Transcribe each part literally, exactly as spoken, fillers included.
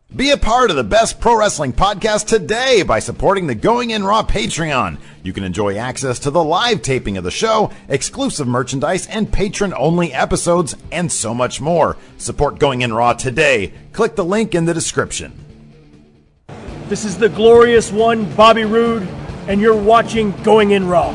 Be a part of the best pro wrestling podcast today by supporting the Going In Raw Patreon. You can enjoy access to the live taping of the show, exclusive merchandise, and patron-only episodes, and so much more. Support Going In Raw today. Click the link in the description. This is the glorious one, Bobby Roode, and you're watching Going In Raw.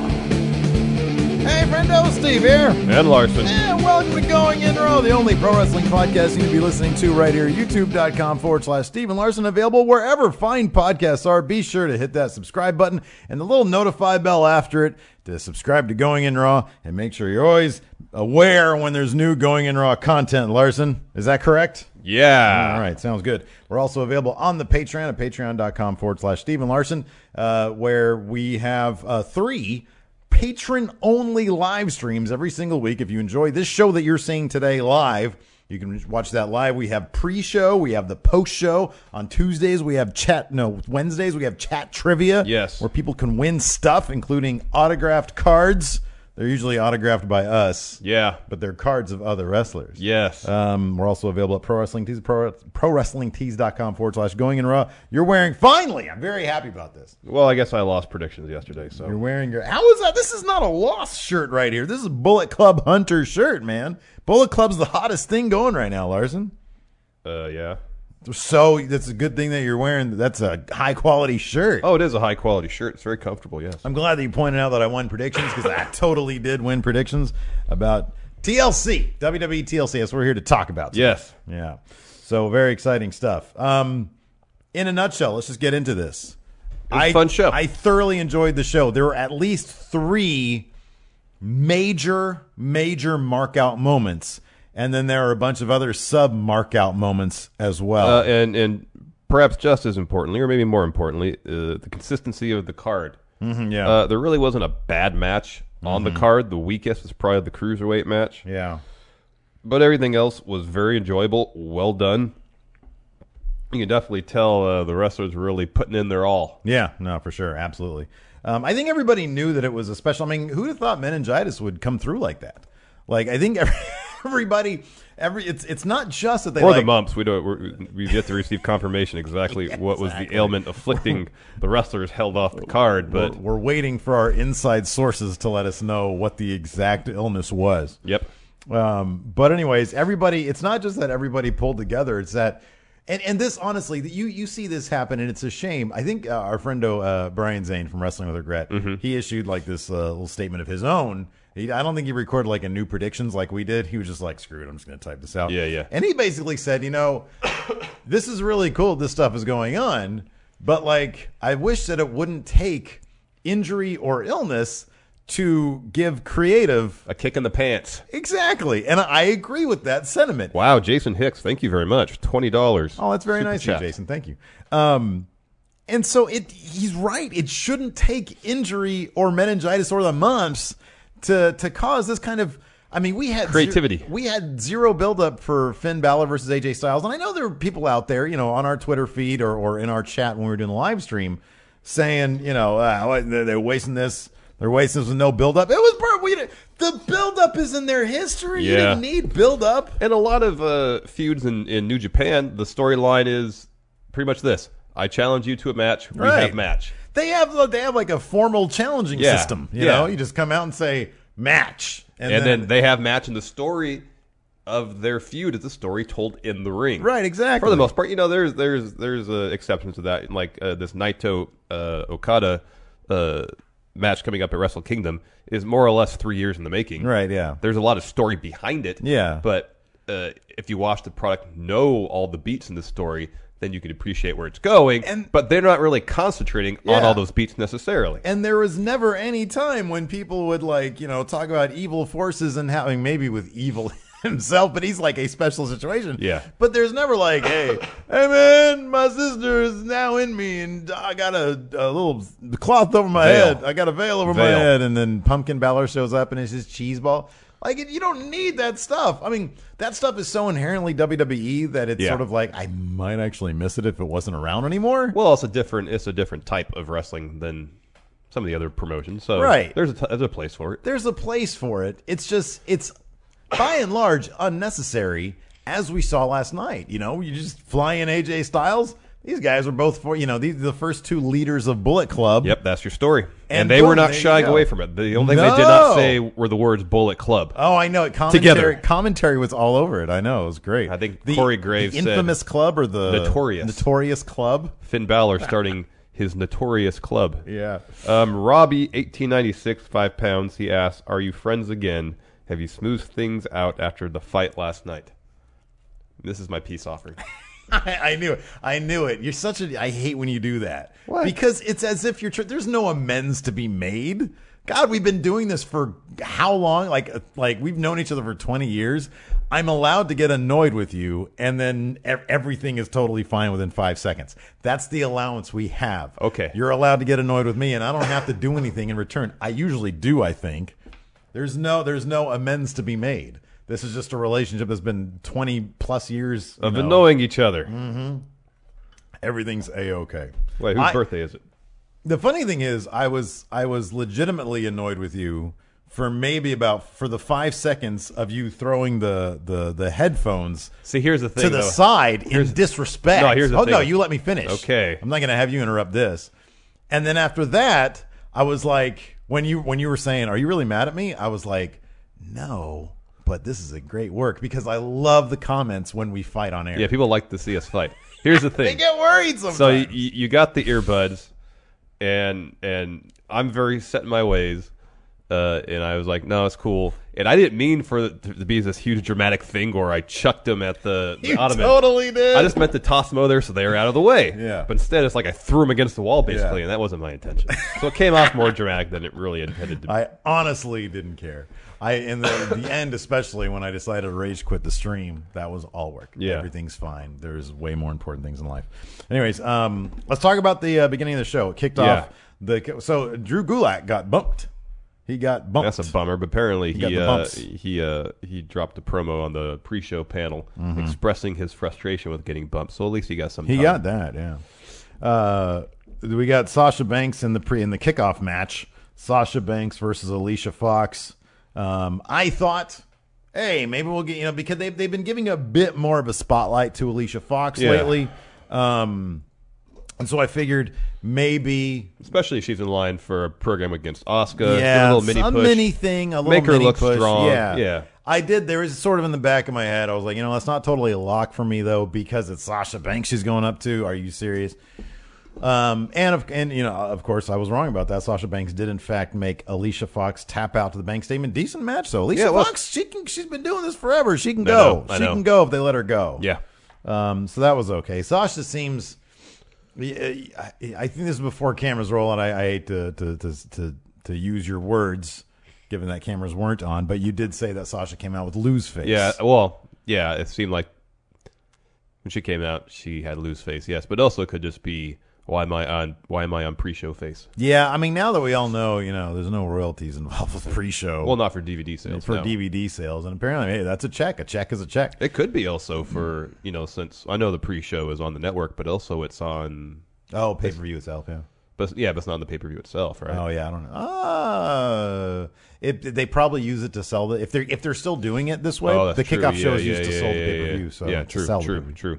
Hey, friendo, Steve here. And Larson. And welcome to Going In Raw, the only pro wrestling podcast you can be listening to right here, youtube.com forward slash Steven Larson, available wherever fine podcasts are. Be sure to hit that subscribe button and the little notify bell after it to subscribe to Going In Raw, and make sure you're always aware when there's new Going In Raw content, Larson. Is that correct? Yeah. All right, sounds good. We're also available on the Patreon at patreon.com forward slash Steven Larson, uh, where we have uh, three patron-only live streams every single week. If you enjoy this show that you're seeing today live, you can watch that live. We have pre-show. We have the post-show. On Tuesdays, we have chat. No, Wednesdays, we have chat trivia. Yes. Where people can win stuff, including autographed cards. They're usually autographed by us. Yeah. But they're cards of other wrestlers. Yes. Um, we're also available at Pro Wrestling Tees, pro, ProWrestlingTees.com forward slash Going In Raw. You're wearing, finally, I'm very happy about this. Well, I guess I lost predictions yesterday, so. You're wearing your, how is that? This is not a lost shirt right here. This is a Bullet Club Hunter shirt, man. Bullet Club's the hottest thing going right now, Larson. Uh, yeah. So that's a good thing that you're wearing. That's a high quality shirt. Oh, it is a high quality shirt. It's very comfortable, yes. I'm glad that you pointed out that I won predictions, because I totally did win predictions about T L C, W W E T L C. That's what we're here to talk about today. Yes. Yeah. So very exciting stuff. Um, in a nutshell, let's just get into this. It was I, a fun show. I thoroughly enjoyed the show. There were at least three major, major mark out moments. And then there are a bunch of other sub mark out moments as well. Uh, and, and perhaps just as importantly, or maybe more importantly, uh, the consistency of the card. Mm-hmm, yeah. Uh, there really wasn't a bad match on Mm-hmm. the card. The weakest was probably the cruiserweight match. Yeah. But everything else was very enjoyable, well done. You can definitely tell uh, the wrestlers were really putting in their all. Yeah, no, for sure. Absolutely. Um, I think everybody knew that it was a special. I mean, who'd have thought meningitis would come through like that? Like, I think every, everybody, every it's it's not just that they or like, the mumps. We don't. We're, we've yet to receive confirmation exactly Yeah, what was exactly. the ailment afflicting the wrestlers held off the card. But we're, we're waiting for our inside sources to let us know what the exact illness was. yep, Um, but anyways, everybody, it's not just that everybody pulled together. It's that, and, and this, honestly, you, you see this happen, and it's a shame. I think uh, our friendo, uh, Brian Zane from Wrestling with Regret, Mm-hmm. he issued like this uh, little statement of his own. He, I don't think he recorded like a new predictions like we did. He was just like, screw it, I'm just going to type this out. Yeah, yeah. And he basically said, you know, this is really cool. This stuff is going on, but like, I wish that it wouldn't take injury or illness to give creative. a kick in the pants. Exactly. And I agree with that sentiment. Wow, Jason Hicks, thank you very much. Twenty dollars. Oh, that's very Super nice of you, chat. Jason. Thank you. Um, and so it he's right. It shouldn't take injury or meningitis or the mumps to to cause this kind of. I mean, we had Creativity. Zero, we had zero buildup for Finn Balor versus A J Styles, and I know there were people out there, you know, on our Twitter feed or, or in our chat when we were doing the live stream, saying, you know, uh, what, they're, they're wasting this. They're wasting this with no buildup. It was part. We the buildup is in their history. You Yeah. didn't need buildup. And a lot of uh, feuds in, in New Japan, the storyline is pretty much this: I challenge you to a match. We Right. have match. They have they have like a formal challenging Yeah. system. You Yeah. know, you just come out and say match, And, then, they have match, and the story of their feud is the story told in the ring. right, exactly. For the most part, you know, there's there's there's uh, exceptions to that, like uh, this Naito uh, Okada uh, match coming up at Wrestle Kingdom is more or less three years in the making. Right, yeah. There's a lot of story behind it. Yeah. But uh, if you watch the product, know all the beats in the story, then you can appreciate where it's going. And- but they're not really concentrating on Yeah. all those beats necessarily. And there was never any time when people would like, you know, talk about evil forces and having maybe with evil himself, but he's like a special situation. Yeah. But there's never like, hey, hey man, my sister is now in me and I got a, a little cloth over my Veil. head. I got a veil over my Veil. head. And then Pumpkin Balor shows up and it's his cheese ball. Like, you don't need that stuff. I mean, that stuff is so inherently W W E that it's Yeah. sort of like, I might actually miss it if it wasn't around anymore. Well, it's a different it's a different type of wrestling than some of the other promotions. So Right. there's a t- there's a place for it. There's a place for it. It's just, it's by and large unnecessary. as we saw last night. You know, you just fly in A J Styles. These guys are both, for you know, these are the first two leaders of Bullet Club. Yep, that's your story. And, And they boom, were not there you shying go. away from it. The only thing No. they did not say were the words Bullet Club. Oh, I know it. Commentary, Together. commentary was all over it. I know it was great. I think the, Corey Graves the said infamous club or the Notorious. notorious club. Finn Balor starting his notorious club. Yeah. Um, Robbie, eighteen ninety-six, five pounds. He asks, "Are you friends again? Have you smoothed things out after the fight last night?" This is my peace offering. I, I knew it. I knew it. You're such a. I hate when you do that. What? Because it's as if you're. Tr- there's no amends to be made. God, we've been doing this for how long? Like, like we've known each other for twenty years. I'm allowed to get annoyed with you, and then ev- everything is totally fine within five seconds. That's the allowance we have. Okay. You're allowed to get annoyed with me, and I don't have to do anything in return. I usually do. I think there's no. There's no amends to be made. This is just a relationship that's been twenty plus years you Of know. annoying each other. Everything's a-okay. Wait, whose I- birthday is it? The funny thing is, I was I was legitimately annoyed with you for maybe about for the five seconds of you throwing the the, the headphones See, here's the thing. to the though. side in disrespect. No, here's the oh thing. no, you let me finish. Okay. I'm not going to have you interrupt this. And then after that, I was like, when you when you were saying, "Are you really mad at me?" I was like, "No." But this is a great work because I love the comments when we fight on air. Yeah, people like to see us fight. Here's the They thing. get worried sometimes. So you, you got the earbuds, and and I'm very set in my ways, uh, and I was like, no, it's cool. And I didn't mean for it to be this huge dramatic thing where I chucked them at the, the You ottoman. totally did. I just meant to toss them over there so they were out of the way. Yeah. But instead, it's like I threw them against the wall, basically, Yeah. and that wasn't my intention. So it came off more dramatic than it really intended to be. I honestly didn't care. I in the, the end, especially when I decided to rage quit the stream, that was all work. Yeah. Everything's fine. There's way more important things in life. Anyways, um, let's talk about the uh, beginning of the show. It kicked Yeah. off the so Drew Gulak got bumped. He got bumped. That's a bummer, but apparently got he the uh, bumps. he uh, he dropped a promo on the pre-show panel Mm-hmm. expressing his frustration with getting bumped. So at least he got some. He time. got that, yeah. Uh, we got Sasha Banks in the pre in the kickoff match. Sasha Banks versus Alicia Fox. Um, I thought, hey, maybe we'll get you know because they've they've been giving a bit more of a spotlight to Alicia Fox Yeah. lately, um, and so I figured maybe Especially if she's in line for a program against Asuka. yeah, a little mini a push. mini thing, a little Make her mini look push. strong. Yeah, Yeah. I did. There was sort of in the back of my head. I was like, you know, that's not totally a lock for me though because it's Sasha Banks she's going up to. Are you serious? Um, and of, and you know, of course, I was wrong about that. Sasha Banks did in fact make Alicia Fox tap out to the bank statement. Decent match though. Alicia Yeah, it was. Fox, she can, she's been doing this forever. She can I go. know, I she know. can go if they let her go. Yeah. Um, so that was okay. Sasha seems. I I think this is before cameras roll, and I, I hate to to, to to to use your words, given that cameras weren't on. But you did say that Sasha came out with lose face. Yeah. Well, yeah. It seemed like when she came out, she had loose face. Yes, but also it could just be why am I on why am I on pre-show face? Yeah, I mean, now that we all know, you know, there's no royalties involved with pre-show. Well, not for D V D sales. for no. D V D sales, and apparently, hey, that's a check. A check is a check. It could be also for you know since I know the pre-show is on the network, but also it's on. Oh, pay per view itself, yeah. But yeah, but it's not on the pay-per-view itself, right? Oh yeah, I don't know. Uh, it, they probably use it to sell the if they're if they're still doing it this way. Oh, that's the true. kickoff Yeah, shows yeah, used to yeah, sell the yeah, pay per yeah. view, so yeah, to true, sell the true, pay-per-view.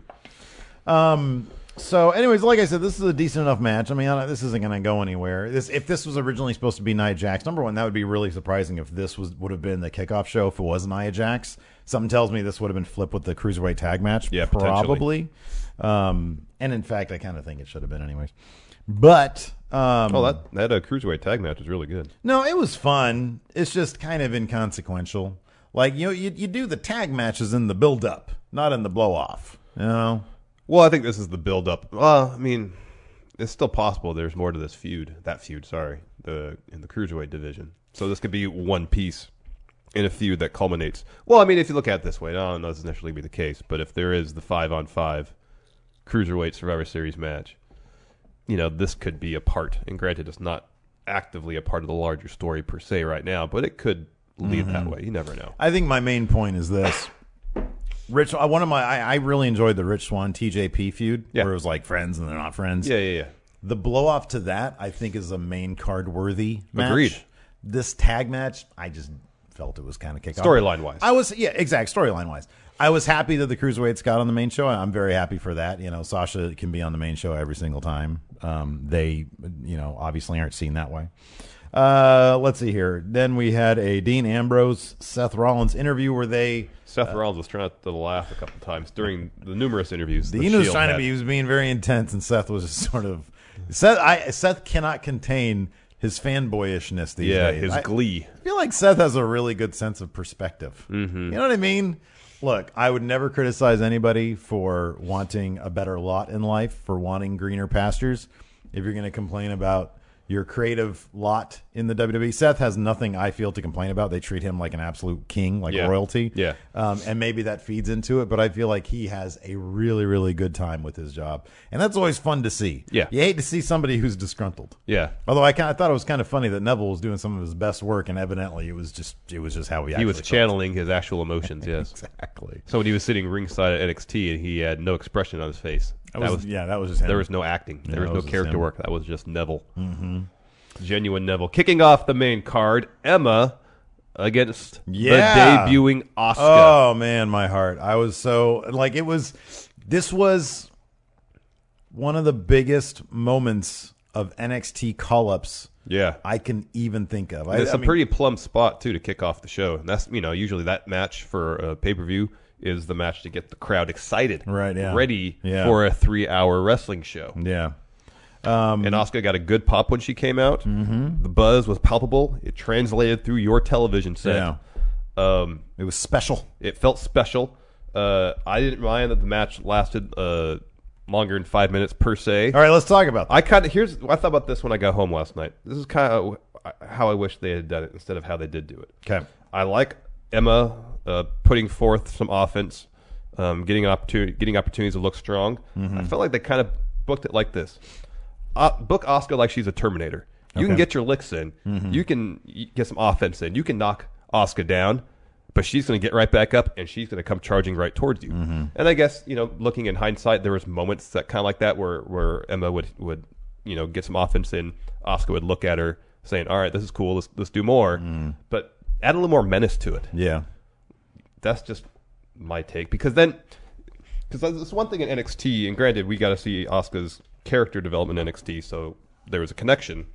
true. So, anyways, like I said, this is a decent enough match. I mean, I don't- this isn't going to go anywhere. This, if this was originally supposed to be Nia Jax, number one, that would be really surprising if this was would have been the kickoff show. If it was Nia Jax, something tells me this would have been flipped with the cruiserweight tag match. Yeah, probably. Um, and in fact, I kind of think it should have been, anyways. But um, Oh, that that uh, cruiserweight tag match was really good. no, it was fun. It's just kind of inconsequential. Like you know, you you do the tag matches in the build up, not in the blow off. You know. Well, I think this is the build-up. Well, I mean, it's still possible there's more to this feud. That feud, sorry, the in the cruiserweight division. So this could be one piece in a feud that culminates. Well, I mean, if you look at it this way, I don't know if this necessarily be the case, but if there is the five-on-five cruiserweight Survivor Series match, you know, this could be a part. And granted, it's not actively a part of the larger story per se right now, but it could lead that way. You never know. I think my main point is this. Rich, uh, one of my, I, I really enjoyed the Rich Swann T J P feud, Yeah. where it was like friends and they're not friends. Yeah, yeah, yeah. The blow off to that, I think, is a main card worthy match. Agreed. This tag match, I just felt it was kind of kick off. Storyline wise. I was, yeah, exact storyline wise. I was happy that the Cruiserweights got on the main show. I'm very happy for that. You know, Sasha can be on the main show every single time. Um, they, you know, obviously aren't seen that way. Uh, let's see here. Then we had a Dean Ambrose, Seth Rollins interview where they... Seth uh, Rollins was trying to laugh a couple times during the numerous interviews. Dean was trying had. to be, he was being very intense, and Seth was just sort of... Seth, I, Seth cannot contain his fanboyishness these yeah, days. his I, glee. I feel like Seth has a really good sense of perspective. Mm-hmm. You know what I mean? Look, I would never criticize anybody for wanting a better lot in life, for wanting greener pastures. If you're going to complain about your creative lot in the W W E, Seth has nothing, I feel, to complain about. They treat him like an absolute king, like yeah. royalty. Yeah. Um, and maybe that feeds into it, but I feel like he has a really, really good time with his job. And that's always fun to see. Yeah. You hate to see somebody who's disgruntled. Yeah. Although I, kind of, I thought it was kind of funny that Neville was doing some of his best work, and evidently it was just it was just how he actually He was felt. channeling his actual emotions, yes. Exactly. So when he was sitting ringside at N X T, and he had no expression on his face. That was, that was yeah, that was just him. There was no acting. Yeah, there was that no was just character him. work. That was just Neville. Mm-hmm. Genuine Neville. Kicking off the main card, Emma against Yeah. the debuting Asuka. Oh, man, my heart. I was so, like, it was, this was one of the biggest moments of N X T call-ups Yeah. I can even think of. I, It's I a mean, pretty plumb spot, too, to kick off the show. And that's, you know, usually that match for a pay-per-view is the match to get the crowd excited. Right, yeah. Ready Yeah. for a three-hour wrestling show. Yeah. Um, And Asuka got a good pop when she came out. Mm-hmm. The buzz was palpable. It translated through your television set. Yeah. Um, it was special. it felt special. Uh, I didn't mind that the match lasted uh, longer than five minutes per se. All right, let's talk about that. I kind of here's I thought about this when I got home last night. This is kind of how I wish they had done it instead of how they did do it. Okay. I like Emma uh, putting forth some offense, um, getting opportunity, getting opportunities to look strong. Mm-hmm. I felt like they kind of booked it like this: uh, book Asuka like she's a Terminator. You Okay. can get your licks in. Mm-hmm. You can get some offense in. You can knock Asuka down, but she's going to get right back up, and she's going to come charging right towards you. Mm-hmm. And I guess, you know, looking in hindsight, there was moments that kind of like that where, where Emma would, would, you know, get some offense in. Asuka would look at her saying, all right, this is cool. Let's, let's do more. Mm. But add a little more menace to it. Yeah. That's just my take. Because then, because there's one thing in N X T, and granted, we got to see Asuka's character development in N X T, so there was a connection.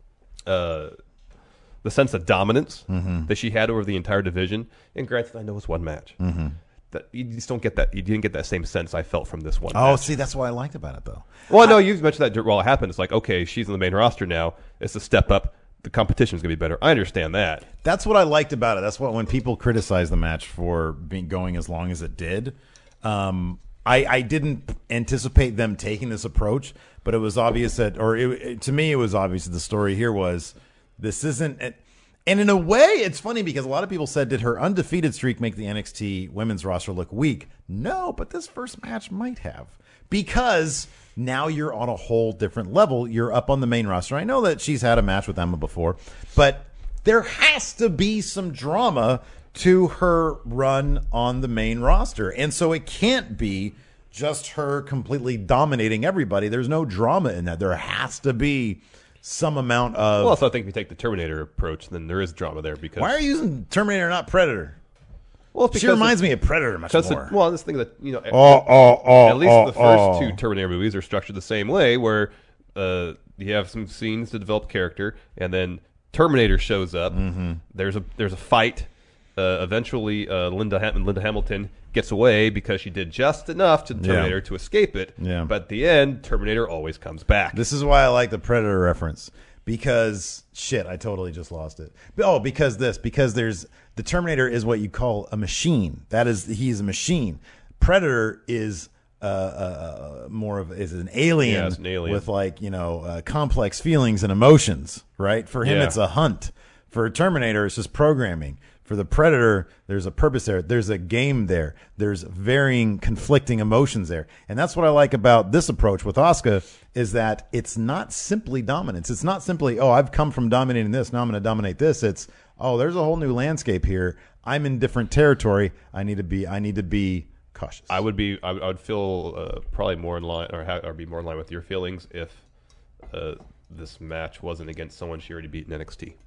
Uh, the sense of dominance mm-hmm. that she had over the entire division, and granted, I know it's one match. Mm-hmm. That you just don't get that. You didn't get that same sense I felt from this one. Oh, match. see, that's what I liked about it, though. Well, no, you mentioned that while it happened. It's like, okay, she's in the main roster now. It's a step up. The competition's gonna be better. I understand that. That's what I liked about it. That's what when people criticize the match for being going as long as it did. Um, I, I didn't anticipate them taking this approach, but it was obvious that, or it, it, to me, it was obvious that the story here was this isn't. And in a way, it's funny because a lot of people said, did her undefeated streak make the N X T women's roster look weak? No, but this first match might have. Because now you're on a whole different level. You're up on the main roster. I know that she's had a match with Emma before, but there has to be some drama to her run on the main roster. And so it can't be just her completely dominating everybody. There's no drama in that. There has to be some amount of... Well, also, I think if you take the Terminator approach, then there is drama there. Because Why are you using Terminator, not Predator? Well, it's She because reminds it- me of Predator much because more. it- well, this thing that you know, Oh, oh, oh, at least oh, the first oh. two Terminator movies are structured the same way, where uh, you have some scenes to develop character, and then Terminator shows up. Mm-hmm. There's a there's a fight. Uh, eventually, uh, Linda Ham- Linda Hamilton gets away because she did just enough to the Yeah. Terminator to escape it. Yeah. But at the end, Terminator always comes back. This is why I like the Predator reference. Because, shit, I totally just lost it. Oh, because this. Because there's, the Terminator is what you call a machine. That is, he's a machine. Predator is uh, uh, more of, is an alien, Yeah, it's an alien. with like, you know, uh, complex feelings and emotions, right? For him, Yeah. it's a hunt. For a Terminator, it's just programming. For the Predator, there's a purpose there. There's a game there. There's varying, conflicting emotions there. And that's what I like about this approach with Asuka is that it's not simply dominance. It's not simply, oh, I've come from dominating this, now I'm going to dominate this. It's, oh, there's a whole new landscape here. I'm in different territory. I need to be, I need to be cautious. I would be, I would, I would feel uh, probably more in line, or, ha- or be more in line with your feelings if uh, this match wasn't against someone she already beat in N X T.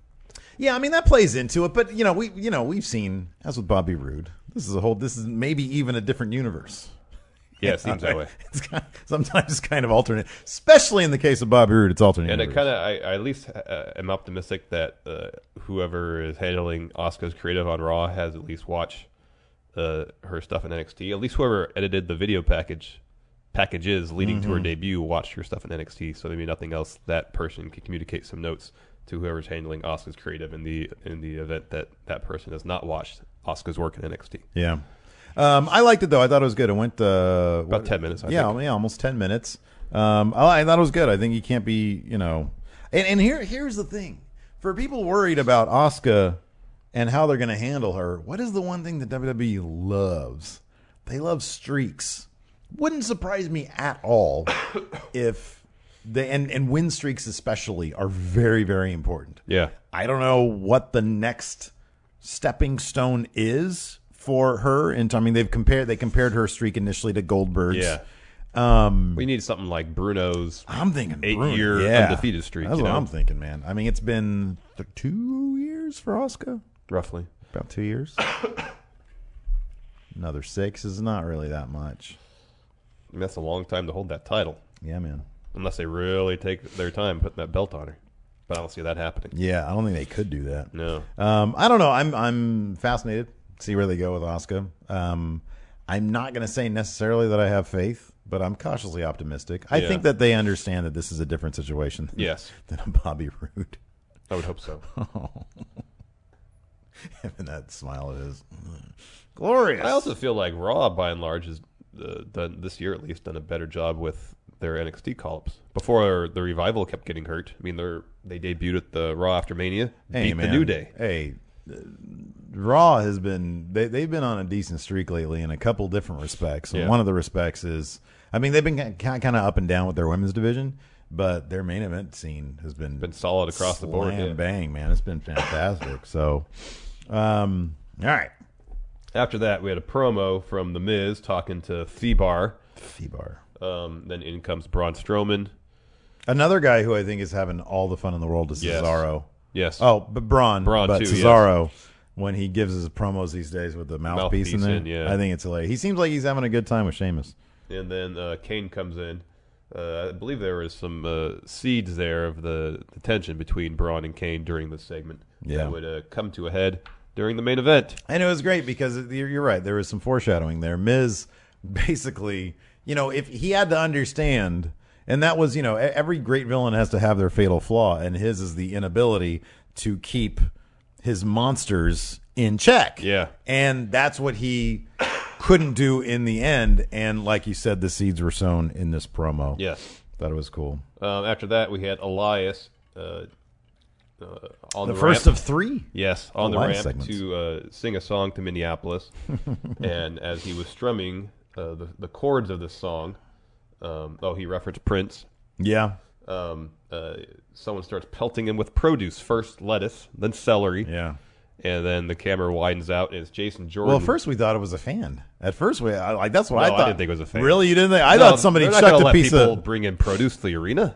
Yeah, I mean that plays into it, but you know we you know we've seen as with Bobby Roode. This is a whole. This is maybe even a different universe. Yeah, it seems that way. It's kind of, sometimes it's kind of alternate, especially in the case of Bobby Roode. It's alternate. And universe. it kind of, I, I at least uh, am optimistic that uh, whoever is handling Asuka's creative on Raw has at least watched uh, her stuff in N X T. At least whoever edited the video package packages leading Mm-hmm. to her debut watched her stuff in N X T. So maybe nothing else, that person can communicate some notes to whoever's handling Asuka's creative in the in the event that that person has not watched Asuka's work in N X T. Yeah. Um, I liked it though. I thought it was good. It went uh, About what- ten minutes, I yeah, think. yeah, almost ten minutes. Um, I, I thought it was good. I think you can't be, you know, and, and here here's the thing: for people worried about Asuka and how they're going to handle her, what is the one thing that W W E loves? They love streaks. Wouldn't surprise me at all if they and and win streaks especially are very very important. Yeah. I don't know what the next stepping stone is for her. And I mean, they've compared they compared her streak initially to Goldberg's. Yeah. Um, We need something like Bruno's I'm thinking eight-year Bruno, yeah. undefeated streak. That's you what know? I'm thinking, man. I mean, it's been th- two years for Asuka. Roughly. About two years. Another six is not really that much. I mean, that's a long time to hold that title. Yeah, man. Unless they really take their time putting that belt on her. But I don't see that happening. Yeah, I don't think they could do that. No. Um, I don't know. I'm I'm fascinated to see where they go with Asuka. Um, I'm not going to say necessarily that I have faith, but I'm cautiously optimistic. I Yeah. think that they understand that this is a different situation than, Yes. than a Bobby Roode. I would hope so. And that smile of his. Glorious. I also feel like Raw, by and large, has uh, done this year at least done a better job with their N X T call-ups. Before the Revival kept getting hurt. I mean, they are they debuted at the Raw after Mania, Hey, beat man. the New Day. Hey, uh, Raw has been they they've been on a decent streak lately in a couple different respects. And Yeah. one of the respects is, I mean, they've been kind of up and down with their women's division, but their main event scene has been Been solid across the board, slam yeah. bang, man. It's been fantastic. So, um, all right, After that, we had a promo from The Miz talking to Thebar. F-Bar. Um, then in comes Braun Strowman. Another guy who I think is having all the fun in the world is Yes. Cesaro. Yes. Oh, but Braun, Braun, but too, Cesaro, when he gives his promos these days with the mouthpiece, Mouthpiece in there, in, yeah. I think it's hilarious. He seems like he's having a good time with Sheamus. And then uh, Kane comes in. Uh, I believe there was some uh, seeds there of the, the tension between Braun and Kane during this segment. Yeah. That would uh, come to a head during the main event. And it was great because you're you're right. There was some foreshadowing there. Miz basically, you know, if he had to understand, and that was, you know, e- every great villain has to have their fatal flaw, and his is the inability to keep his monsters in check. Yeah. And that's what he couldn't do in the end. And like you said, the seeds were sown in this promo. Yes. Thought it was cool. Um, after that, we had Elias uh, uh, on The the, first ramp. of three. Yes, on the Elias ramp segments. to uh, sing a song to Minneapolis. And as he was strumming uh, the, the chords of this song, um, oh, he referenced Prince. Yeah. Um, uh, someone starts pelting him with produce. First lettuce, then celery. Yeah. And then the camera widens out, and it's Jason Jordan. Well, at first we thought it was a fan. At first we I, like that's what No, I I thought. didn't think it was a fan. Really, you didn't think? I No, thought somebody they're not chucked gonna a let piece people of. bring in produce to the arena.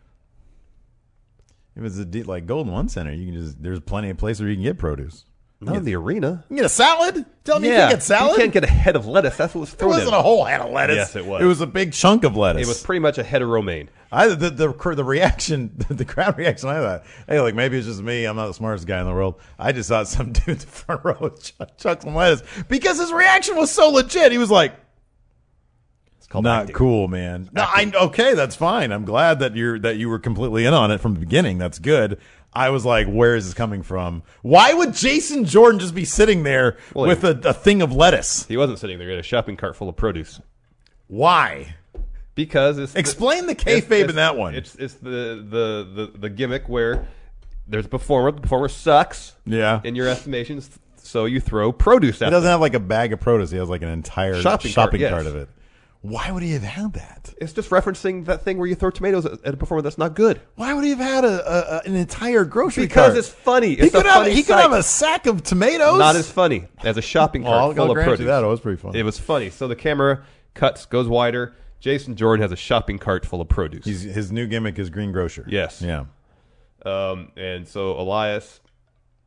If it's a de- like Golden One Center, you can just there's plenty of places where you can get produce. Not in the arena. You can get a salad. Tell me you yeah, can get salad. you can't get a head of lettuce. That's what was It thrown wasn't in. a whole head of lettuce. Yes, it was. It was a big chunk of lettuce. It was pretty much a head of romaine. I the the the reaction, the crowd reaction. I thought, hey, like maybe it's just me. I'm not the smartest guy in the world. I just thought some dude in the front row chuck, chuck some lettuce because his reaction was so legit. He was like, It's called "Not acting. cool, man." No, I okay, that's fine. I'm glad that you're that you were completely in on it from the beginning. That's good. I was like, where is this coming from? Why would Jason Jordan just be sitting there Well, with a, a thing of lettuce? He wasn't sitting there. He had a shopping cart full of produce. Why? Because it's Explain the it's- kayfabe it's- in that one. It's it's the, the, the, the gimmick where there's a performer. The performer sucks. Yeah. In your estimations, so you throw produce He at doesn't them. have like a bag of produce. He has like an entire shopping, Shopping cart, cart yes. of it. Why would he have had that? It's just referencing that thing where you throw tomatoes at at a performer that's not good. Why would he have had a, a, a an entire grocery Because cart? it's funny. He It's a could have funny he could sight. have a sack of tomatoes. Not as funny as a shopping Well, cart I'll, full I'll of grant produce. you that. It was pretty funny. It was funny. So the camera cuts, goes wider. Jason Jordan has a shopping cart full of produce. He's, his new gimmick is green grocer. Yes. Yeah. Um, and so Elias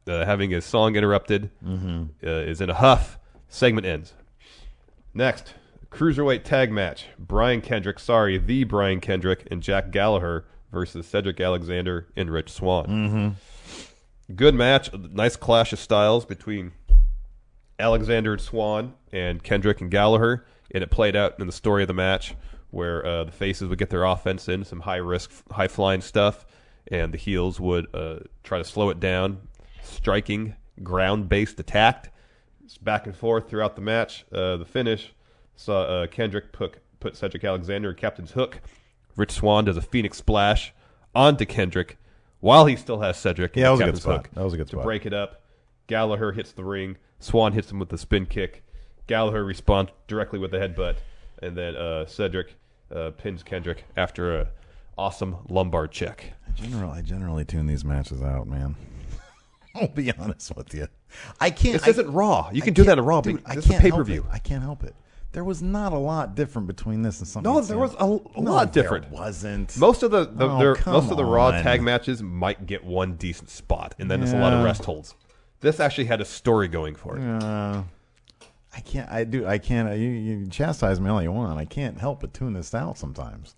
uh, having his song interrupted, mm-hmm. uh, is in a huff. Segment ends. Next, cruiserweight tag match: Brian Kendrick, sorry, the Brian Kendrick and Jack Gallagher versus Cedric Alexander and Rich Swann. Mm-hmm. Good match, a nice clash of styles between Alexander and Swann and Kendrick and Gallagher, and it played out in the story of the match where uh, the faces would get their offense in, some high risk, high flying stuff, and the heels would uh, try to slow it down, striking, ground based attack. It's back and forth throughout the match. Uh, the finish saw uh, Kendrick put, put Cedric Alexander in Captain's Hook. Rich Swann does a Phoenix Splash onto Kendrick while he still has Cedric in Yeah, that was a good Captain's spot. Hook That was a good to spot. break it up. Gallagher hits the ring. Swann hits him with the spin kick. Gallagher responds directly with the headbutt. And then uh, Cedric uh, pins Kendrick after a awesome lumbar check. I, general, I generally tune these matches out, man. I'll be honest with you. I can't. This I, isn't Raw. You I can do that can't- in Raw. dude, but I this is a can't pay-per-view. help it. I can't help it. There was not a lot different between this and something. No, else, there yeah. was a, a No, lot there different. wasn't. Most of the, the Oh, their- come most of the Raw on. tag matches might get one decent spot, and then there's a lot of Yeah. rest holds. This actually had a story going for it. Uh, I can't. I do. I can't. You, you chastise me all you want. I can't help but tune this out sometimes.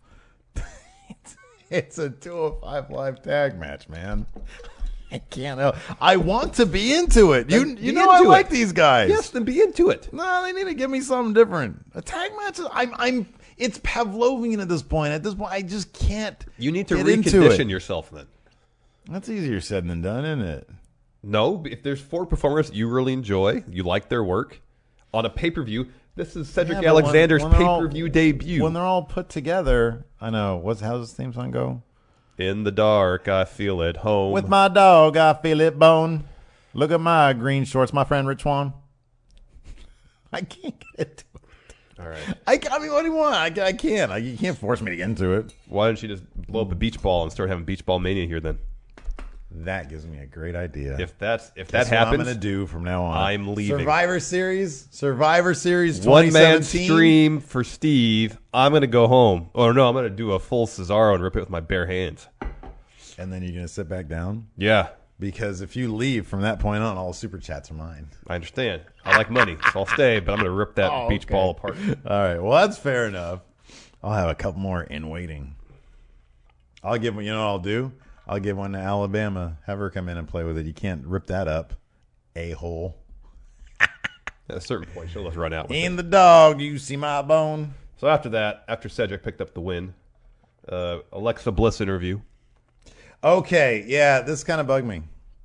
it's, it's a two oh five live tag match, man. I can't help. I want to be into it. You, Then you be know, I into like it. these guys. Yes, then be into it. No, they need to give me something different. A tag match. Is, I'm. I'm. It's Pavlovian at this point. At this point, I just can't. You need to get into recondition it. yourself then. That's easier said than done, isn't it? No, if there's four performers you really enjoy, you like their work, on a pay-per-view, this is Cedric Yeah, but when- Alexander's when they're all- pay-per-view debut. When they're all put together, I know. What's how's this theme song go? In the dark, I feel at home. With my dog, I feel it bone. Look at my green shorts, my friend Rich Swann. I can't get into it. All right. I, I mean, what do you want? I, I can't. I, you can't force me to get into it. Why don't you just blow up a beach ball and start having beach ball mania here then? That gives me a great idea. If that's if that That's happens, what I'm going to do from now on. I'm leaving. Survivor Series, Survivor Series one twenty man seventeen. stream for Steve. I'm gonna go home. Oh no, I'm gonna do a full Cesaro and rip it with my bare hands. And then you're going to sit back down? Yeah, Because if you leave from that point on, all the super chats are mine. I understand. I like money, so I'll stay. But I'm gonna rip that Oh, beach okay. ball apart. All right. Well, that's fair enough. I'll have a couple more in waiting. I'll give one. You know what I'll do? I'll give one to Alabama. Have her come in and play with it. You can't rip that up, a hole. At a certain point, she'll just run out. With it. In the dog, you see my bone. So after that, after Cedric picked up the win, uh, Alexa Bliss interview. Okay, yeah, this kind of bugged me.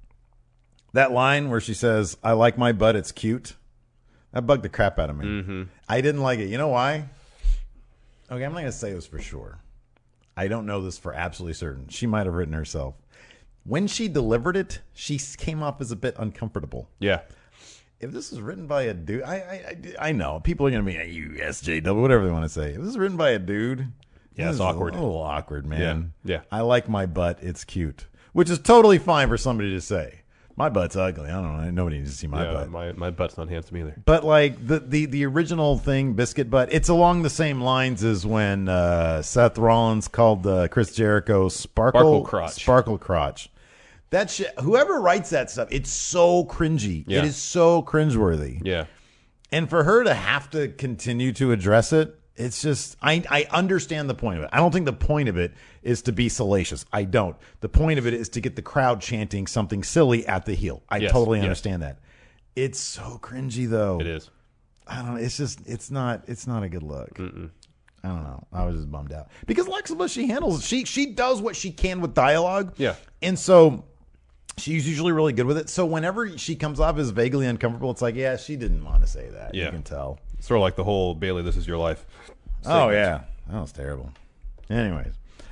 That line where she says, "I like my butt. It's cute." That bugged the crap out of me. Mm-hmm. I didn't like it. You know why? Okay, I'm not going to say this for sure. I don't know this for absolutely certain. She might have written herself. When she delivered it, she came off as a bit uncomfortable. Yeah, If this is written by a dude, I I, I, I know people are going to be you S J W, whatever they want to say. If this is written by a dude, Yeah, this it's is awkward. A little awkward, man. Yeah, yeah. I like my butt. It's cute, which is totally fine for somebody to say. My butt's ugly. I don't know. Nobody needs to see my yeah. butt. My my butt's not handsome either. But like the, the the original thing, biscuit butt, it's along the same lines as when uh, Seth Rollins called uh, Chris Jericho sparkle Sparkle crotch. Sparkle crotch. That shit. Whoever writes that stuff, it's so cringy. Yeah. It is so cringeworthy. Yeah, And for her to have to continue to address it, it's just, I, I understand the point of it. I don't think the point of it is to be salacious. I don't. The point of it is to get the crowd chanting something silly at the heel. I Yes, totally yes. understand that. It's so cringy, though. it is. I don't know. It's just, it's not, it's not a good look. Mm-mm. I don't know. I was just bummed out. Because Alexa Bliss, she handles, she, she does what she can with dialogue. Yeah. And so she's usually really good with it. So whenever she comes off as vaguely uncomfortable, it's like, yeah, she didn't want to say that. Yeah. You can tell. Sort of like the whole Bailey, this is your life. Oh, yeah. That was terrible. Anyways.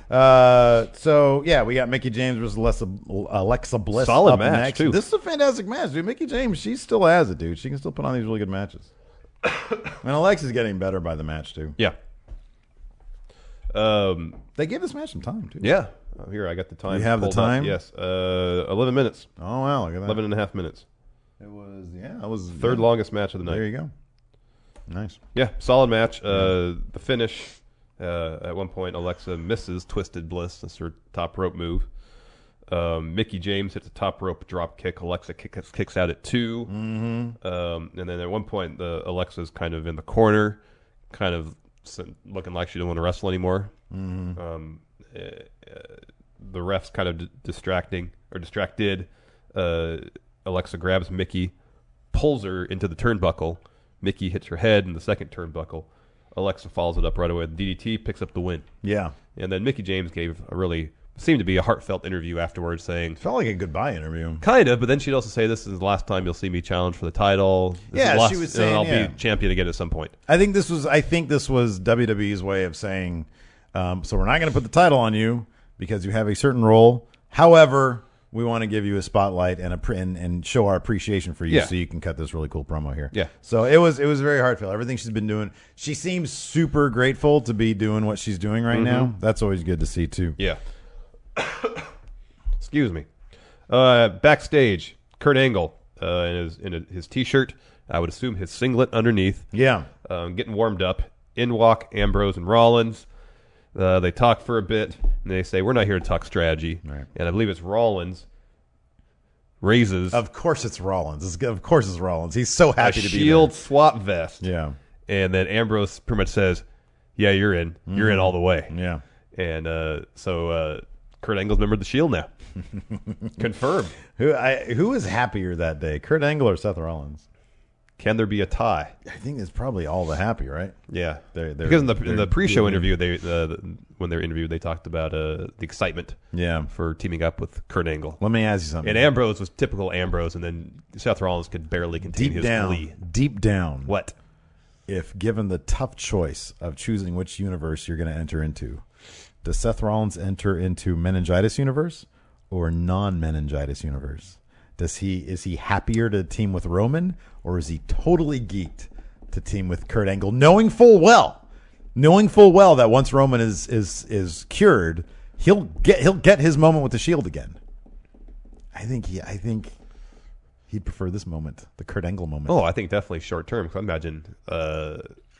Uh, so, yeah, we got Mickie James versus Alexa, Alexa Bliss. Solid up match, next. too. This is a fantastic match, dude. Mickie James, she still has it, dude. She can still put on these really good matches. And Alexa's getting better by the match, too. Yeah. Um. They gave this match some time, too. Yeah. Oh, here, I got the time. You have the pulled up. time? Yes. Uh, eleven minutes. Oh, wow. Look at that. eleven and a half minutes. It was, yeah, it was. Third yeah. longest match of the night. There you go. Nice. Yeah, solid match. Uh, the finish, uh, at one point, Alexa misses Twisted Bliss. That's her top rope move. Um, Mickey James hits a top rope drop kick. Alexa kicks, kicks out at two. Mm-hmm. Um, and then at one point, the Alexa's kind of in the corner, kind of looking like she didn't want to wrestle anymore. Mm-hmm. Um, uh, uh, the ref's kind of d- distracting or distracted. Uh, Alexa grabs Mickey, pulls her into the turnbuckle. Mickey hits her head in the second turnbuckle. Alexa follows it up right away with D D T, picks up the win. Yeah. And then Mickey James gave a really, seemed to be a heartfelt interview afterwards saying, Felt like a goodbye interview. kind of, but then she'd also say, this is the last time you'll see me challenge for the title. This Yeah, is the last, she was you know, saying, I'll yeah. be champion again at some point. I think this was I think this was W W E's way of saying, um, so we're not going to put the title on you because you have a certain role. However, we want to give you a spotlight and a pre- and, and show our appreciation for you, Yeah. so you can cut this really cool promo here. Yeah. So it was it was very heartfelt. Everything she's been doing, she seems super grateful to be doing what she's doing right now. That's always good to see too. Yeah. Excuse me. Uh, backstage, Kurt Angle uh, in his in a, his t-shirt. I would assume his singlet underneath. Yeah. Um, getting warmed up. In walk Ambrose and Rollins. Uh, they talk for a bit, and they say, we're not here to talk strategy. Right. And I believe it's Rollins raises Of course it's Rollins. It's, of course it's Rollins. He's so a happy to be shield swap vest. there. Yeah. And then Ambrose pretty much says, yeah, you're in. You're in all the way. Yeah. And uh, so uh, Kurt Angle's a member of the Shield now. Confirmed. Who I who was happier that day, Kurt Angle or Seth Rollins? Can there be a tie? I think it's probably all the happy, right? Yeah, They're- they're- because in the in they're the pre-show doing- interview, they uh, when they were interviewed, they talked about uh, the excitement Yeah. for teaming up with Kurt Angle. Let me ask you something. And Ambrose was typical Ambrose, and then Seth Rollins could barely contain deep his down, glee. deep down, What? if given the tough choice of choosing which universe you're going to enter into, does Seth Rollins enter into meningitis universe or non-meningitis universe? Does he is he happier to team with Roman, or is he totally geeked to team with Kurt Angle, knowing full well, knowing full well that once Roman is is is cured, he'll get he'll get his moment with the Shield again. I think he I think he'd prefer this moment, the Kurt Angle moment. Oh, I think definitely short term. 'Cause I imagine, uh,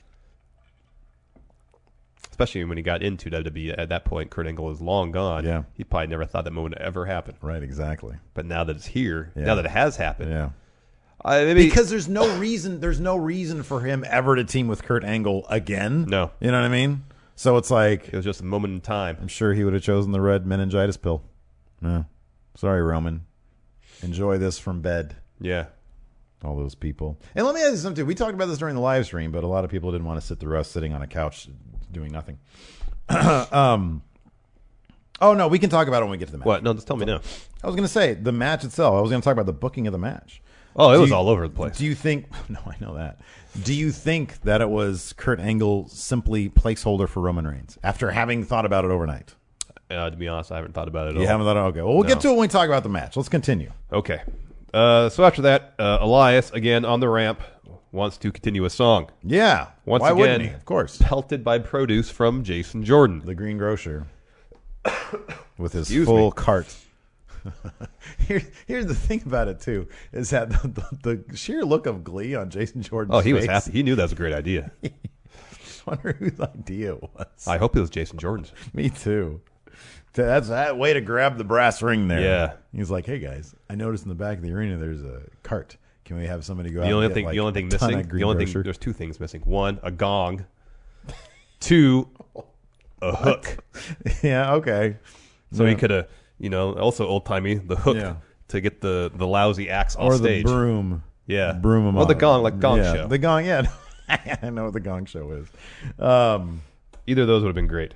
especially when he got into W W E at that point, Kurt Angle was long gone. Yeah. He probably never thought that moment would ever happen. Right, exactly. But now that it's here, Yeah. now that it has happened, Yeah. I, maybe Because there's no reason there's no reason for him ever to team with Kurt Angle again. No. You know what I mean? So it's like it was just a moment in time. I'm sure he would have chosen the red meningitis pill. No. Sorry, Roman. Enjoy this from bed. Yeah. All those people. And let me ask you something. We talked about this during the live stream, but a lot of people didn't want to sit through us sitting on a couch doing nothing. um Oh no, we can talk about it when we get to the match. What? No, just tell me now. I was going to say the match itself. I was going to talk about the booking of the match. Oh, it Do was you- all over the place. Do you think? No, I know that. Do you think that it was Kurt Angle simply placeholder for Roman Reigns after having thought about it overnight? Uh, to be honest, I haven't thought about it at You all. haven't thought. Okay, well, we'll get No. to it when we talk about the match. Let's continue. Okay. Uh, so after that, uh, Elias, again on the ramp, wants to continue a song. Yeah. Once Why wouldn't again, he? Of course. Pelted by produce from Jason Jordan. The green grocer with his Excuse full me. cart. Here, here's the thing about it too: is that the, the, the sheer look of glee on Jason Jordan's Oh, he was face. happy. He knew that was a great idea. I wonder whose idea it was. I hope it was Jason Jordan's. Me too. That's that way to grab the brass ring there. Yeah. He's like, hey guys, I noticed in the back of the arena there's a cart. Can we have somebody go out The only and get, thing, like, the only a thing ton missing, of green the only grocer? thing, there's two things missing. One, a gong. Two, a hook. Yeah, okay. So Yeah. he could have, you know, also old timey, the hook Yeah. to get the the lousy axe off Or stage. the broom. Yeah. Broom him Or the on. gong, like Gong yeah, Show. The gong, yeah. I know what the gong show is. Um, Either of those would have been great.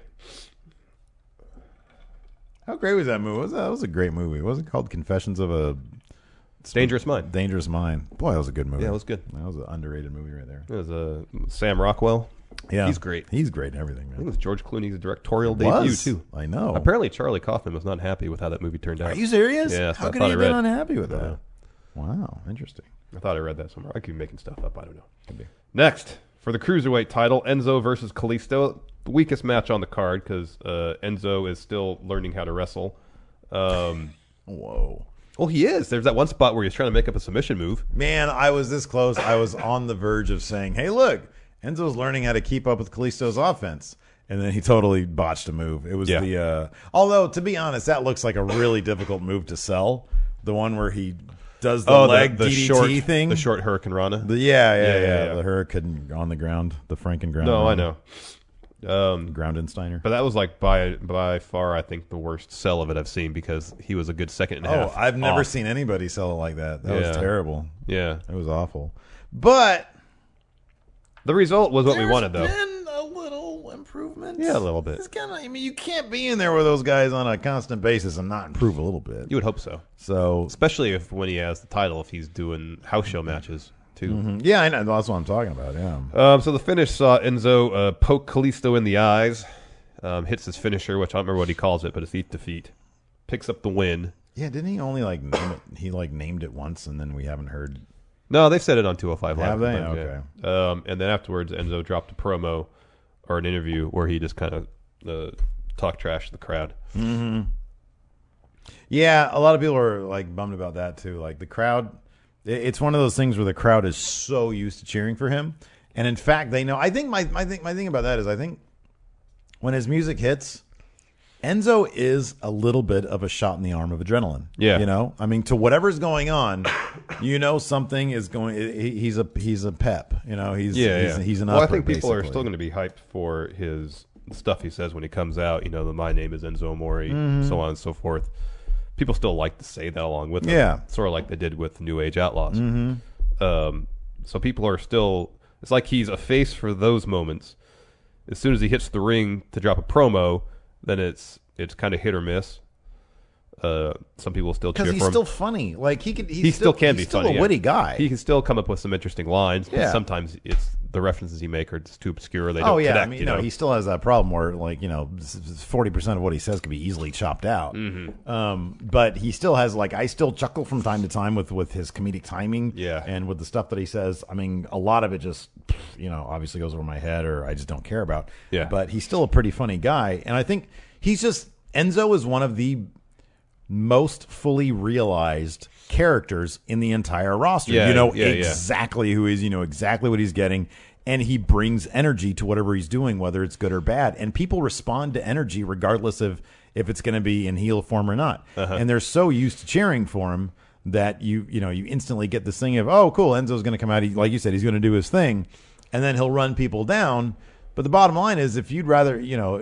how great was that movie? Was that, that was a great movie. Was it called Confessions of a Dangerous Mind. Dangerous Mind? Boy, that was a good movie. Yeah, it was good. That was an underrated movie right there. It was uh, Sam Rockwell. Yeah, He's great. He's great in everything, I think man. it was George Clooney's directorial debut Was. too. I know. Apparently, Charlie Kaufman was not happy with how that movie turned out. Are you serious? Yeah, that's How what I could thought he I have been read. unhappy with that? Yeah. Wow, interesting. I thought I read that somewhere. I could be making stuff up. I don't know. Could be. Next, for the cruiserweight title, Enzo versus Kalisto. The weakest match on the card because uh, Enzo is still learning how to wrestle. Um, Whoa. well, he is. There's that one spot where he's trying to make up a submission move. Man, I was this close. I was on the verge of saying, hey, look, Enzo's learning how to keep up with Kalisto's offense. and then he totally botched a move. It was Yeah. the uh, although to be honest, that looks like a really difficult move to sell. The one where he does the oh, leg the, the D D T short thing, the short Hurricane Rana. The, yeah, yeah, Yeah, yeah, yeah, yeah. The hurricane on the ground, the Franken ground. no, I know. Um, Groundensteiner. but that was like by by far, I think, the worst sell of it I've seen because he was a good second and a Oh, half. I've never off. seen anybody sell it like that. That Yeah. was terrible. Yeah, It was awful. But the result was what we there's wanted, though. been a little improvement. Yeah, a little bit. It's kind of. I mean, you can't be in there with those guys on a constant basis and not improve a little bit. You would hope so, So especially if when he has the title, if he's doing house show matches too. yeah, I know. That's what I'm talking about. Yeah. Um, so the finish saw Enzo uh, poke Kalisto in the eyes, um, hits his finisher, which I don't remember what he calls it, but it's Eat Defeat. Picks up the win. Yeah. Didn't he only like name it? He like named it once, and then we haven't heard. No, they said it on two oh five Live. Have they? sometimes, Okay. yeah. Um, and then afterwards, Enzo dropped a promo or an interview where he just kind of uh, talked trash to the crowd. Yeah, a lot of people are like bummed about that too. Like the crowd, it- it's one of those things where the crowd is so used to cheering for him, and in fact, they know. I think my my thing my thing about that is I think when his music hits, Enzo is a little bit of a shot in the arm of adrenaline. Yeah. You know, I mean, to whatever's going on, you know, something is going. he- He's a he's a pep. You know, he's Yeah, he's, yeah. he's an well, I upper, think people are basically. still going to be hyped for his stuff he says when he comes out. You know, the "My name is Enzo Amore," so on and so forth. People still like to say that along with him. Yeah. Sort of like they did with New Age Outlaws. Mm-hmm. Um, so people are still. It's like he's a face for those moments. As soon as he hits the ring to drop a promo, then it's it's kind of hit or miss. Uh, some people still cheer because for he's him. still funny. Like he could, he's he still can he's be still funny. a yeah. witty guy. He can still come up with some interesting lines. But Yeah. sometimes it's the references he make are just too obscure. They don't Oh yeah, connect. I mean, you no, know? he still has that problem where, like, you know, forty percent of what he says could be easily chopped out. Mm-hmm. Um, but he still has, like, I still chuckle from time to time with with his comedic timing, Yeah. and with the stuff that he says. I mean, a lot of it just, you know, obviously goes over my head, or I just don't care about. Yeah. But he's still a pretty funny guy, and I think he's just Enzo is one of the most fully realized characters in the entire roster. Yeah, you know yeah, yeah. exactly who he is, you know exactly what he's getting, and he brings energy to whatever he's doing, whether it's good or bad. And people respond to energy regardless of if it's going to be in heel form or not. Uh-huh. And they're so used to cheering for him that you you know you instantly get this thing of, oh, cool, Enzo's going to come out. He, like you said, he's going to do his thing, and then he'll run people down. But the bottom line is, if you'd rather, you know,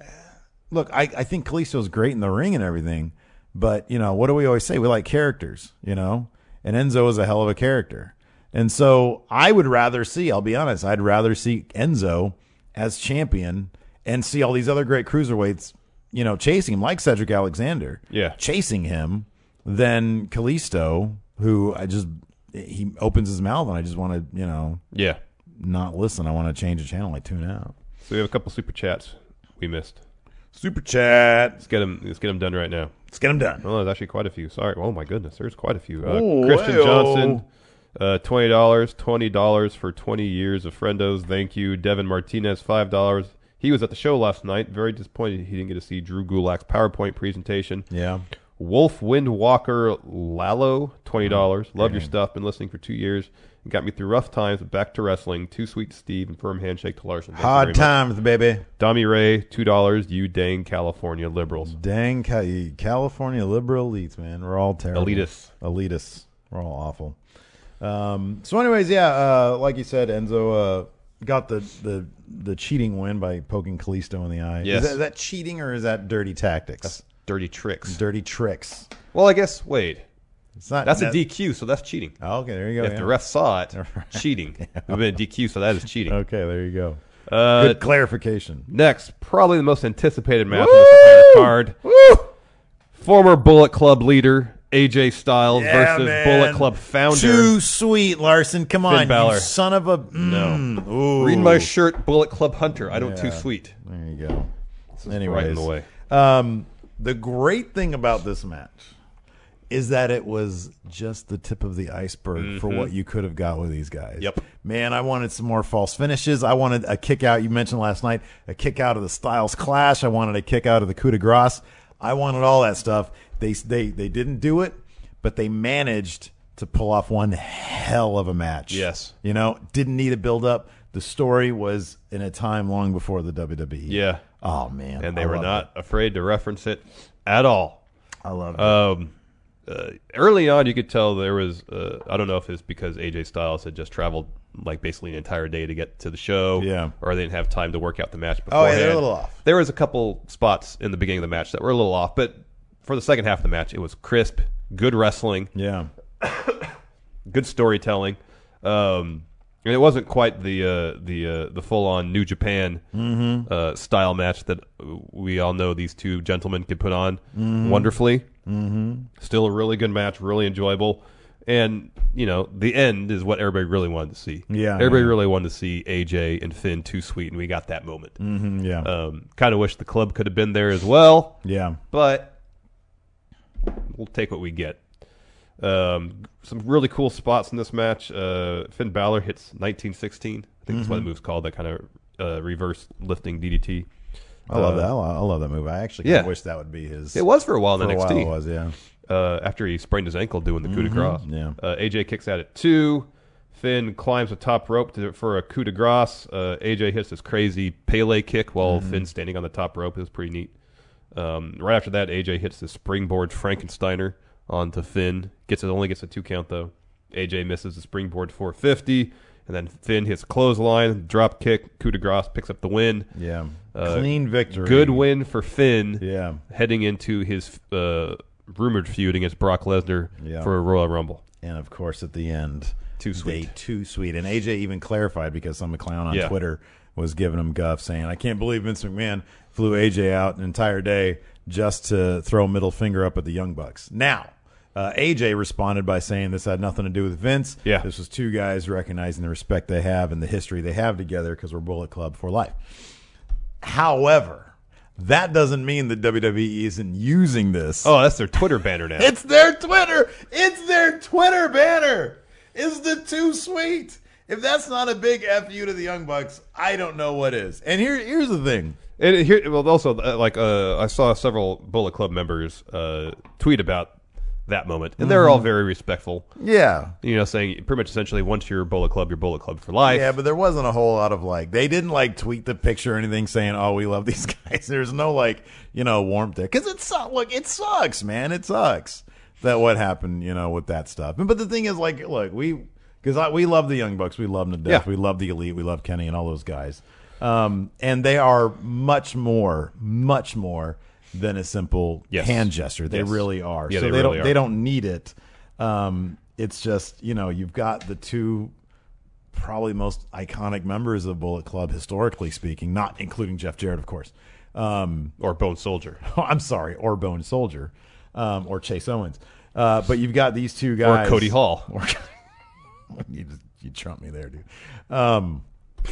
look, I, I think Kalisto's great in the ring and everything. But, you know, what do we always say? We like characters, you know? And Enzo is a hell of a character. And so I would rather see, I'll be honest, I'd rather see Enzo as champion and see all these other great cruiserweights, you know, chasing him, like Cedric Alexander. Yeah. Chasing him than Kalisto, who I just, he opens his mouth and I just want to, you know, Yeah. not listen. I want to change the channel. I tune out. So we have a couple super chats we missed. Super chat. Let's get them. Let's get them done right now. Let's get him done. Oh, there's actually quite a few. Sorry. Oh my goodness, there's quite a few. Uh, Oh, Christian hey-o. Johnson, uh, twenty dollars. Twenty dollars for twenty years of friendos. Thank you, Devin Martinez, five dollars. He was at the show last night. Very disappointed he didn't get to see Drew Gulak's PowerPoint presentation. Yeah. Wolf Windwalker Lalo, twenty dollars. Love your stuff. Been listening for two years. It got me through rough times, but back to wrestling. Too sweet to Steve and firm handshake to Larson. Thank you very Hard much. times, baby. Dami Ray, two dollars. You dang California liberals. Dang, Ca- California liberal elites, man. We're all terrible. Elitists. Elitists. We're all awful. Um, so, anyways, yeah, uh, like you said, Enzo uh, got the, the the cheating win by poking Kalisto in the eye. Yes. Is that, is that cheating or is that dirty tactics? Dirty tricks. Dirty tricks. Well, I guess, wait. It's not. That's a that- D Q, so that's cheating. Oh, okay, there you go. If yeah. the ref saw it, cheating. It would have been a D Q, so that is cheating. Okay, there you go. Uh, Good clarification. Next, probably the most anticipated match on this entire card. Woo! Former Bullet Club leader A J Styles Yeah, versus man. Bullet Club founder. Too sweet, Larson. Come on, Balor. you son of a. Mm. Ooh. Read my shirt, Bullet Club Hunter. I don't Yeah. too sweet. There you go. This is Anyways, right in the way. Um, the great thing about this match is that it was just the tip of the iceberg for what you could have got with these guys. Yep. Man, I wanted some more false finishes. I wanted a kick out. You mentioned last night a kick out of the Styles Clash. I wanted a kick out of the coup de grace. I wanted all that stuff. They they they didn't do it, but they managed to pull off one hell of a match. Yes. You know, didn't need a build up. the story was in a time long before the W W E. Yeah. Oh, man. And they I were love not it. afraid to reference it at all. I love it. Um, uh, early on, you could tell there was, uh, I don't know if it's because A J Styles had just traveled like basically an entire day to get to the show, Yeah. or they didn't have time to work out the match Oh, beforehand. yeah, they're a little off. There was a couple spots in the beginning of the match that were a little off, but for the second half of the match, it was crisp, good wrestling, Yeah. good storytelling. Um, and it wasn't quite the uh, the uh, the full on New Japan Mm-hmm. uh, style match that we all know these two gentlemen could put on wonderfully. Mm-hmm. Still a really good match, really enjoyable, and you know the end is what everybody really wanted to see. Yeah, everybody yeah. really wanted to see A J and Finn too sweet, and we got that moment. Mm-hmm, yeah. Um, kind of wish the club could have been there as well, yeah. but we'll take what we get. Um, some really cool spots in this match. Uh, Finn Balor hits nineteen sixteen. I think that's what the move's called. That kind of uh, reverse lifting D D T. I love Uh, that. I love, I love that move. I actually yeah. kinda wish that would be his. It was for a while in for a N X while T. it was, yeah. Uh, after he sprained his ankle doing the coup de grace. yeah. Uh, A J kicks out at two. Finn climbs the top rope to, for a coup de grace. Uh, A J hits this crazy Pele kick while Finn's standing on the top rope. It was pretty neat. Um, right after that, A J hits the springboard Frankensteiner onto Finn. Gets it only gets a two count though. A J misses the springboard four fifty, and then Finn hits clothesline, drop kick, coup de grace, picks up the win. Yeah. Uh, Clean victory. Good win for Finn. Yeah. Heading into his uh, rumored feud against Brock Lesnar Yeah. for a Royal Rumble. And of course, at the end, Too sweet. They too sweet. And A J even clarified because some clown on Yeah. Twitter was giving him guff, saying, "I can't believe Vince McMahon flew A J out an entire day just to throw a middle finger up at the Young Bucks." Now, uh, A J responded by saying this had nothing to do with Vince. Yeah. This was two guys recognizing the respect they have and the history they have together because we're Bullet Club for life. However, that doesn't mean that W W E isn't using this. Oh, that's their Twitter banner now. It's their Twitter. It's their Twitter banner. Is the too sweet? If that's not a big F you to the Young Bucks, I don't know what is. And here, here's the thing. And here, well, also, uh, like, uh, I saw several Bullet Club members uh, tweet about that moment, and they're all very respectful. Yeah. You know, saying pretty much essentially, once you're Bullet Club, you're Bullet Club for life. Yeah, but there wasn't a whole lot of like, they didn't like tweet the picture or anything saying, "Oh, we love these guys." There's no like, you know, warmth there. Because it sucks. Look, it sucks, man. It sucks that what happened, you know, with that stuff. But the thing is, like, look, we, because we love the Young Bucks. We love them to death. Yeah. We love the Elite. We love Kenny and all those guys. Um, and they are much more, much more than a simple Yes. hand gesture. They Yes. really are. Yeah, so they they, really don't. are. They don't need it. Um, it's just, you know, you've got the two probably most iconic members of Bullet Club historically speaking, not including Jeff Jarrett, of course. Um, Or Bone Soldier. I'm sorry, or Bone Soldier, um, or Chase Owens. Uh, but you've got these two Or guys. Cody Hall. Or- you just, you trumped me there, dude. Um,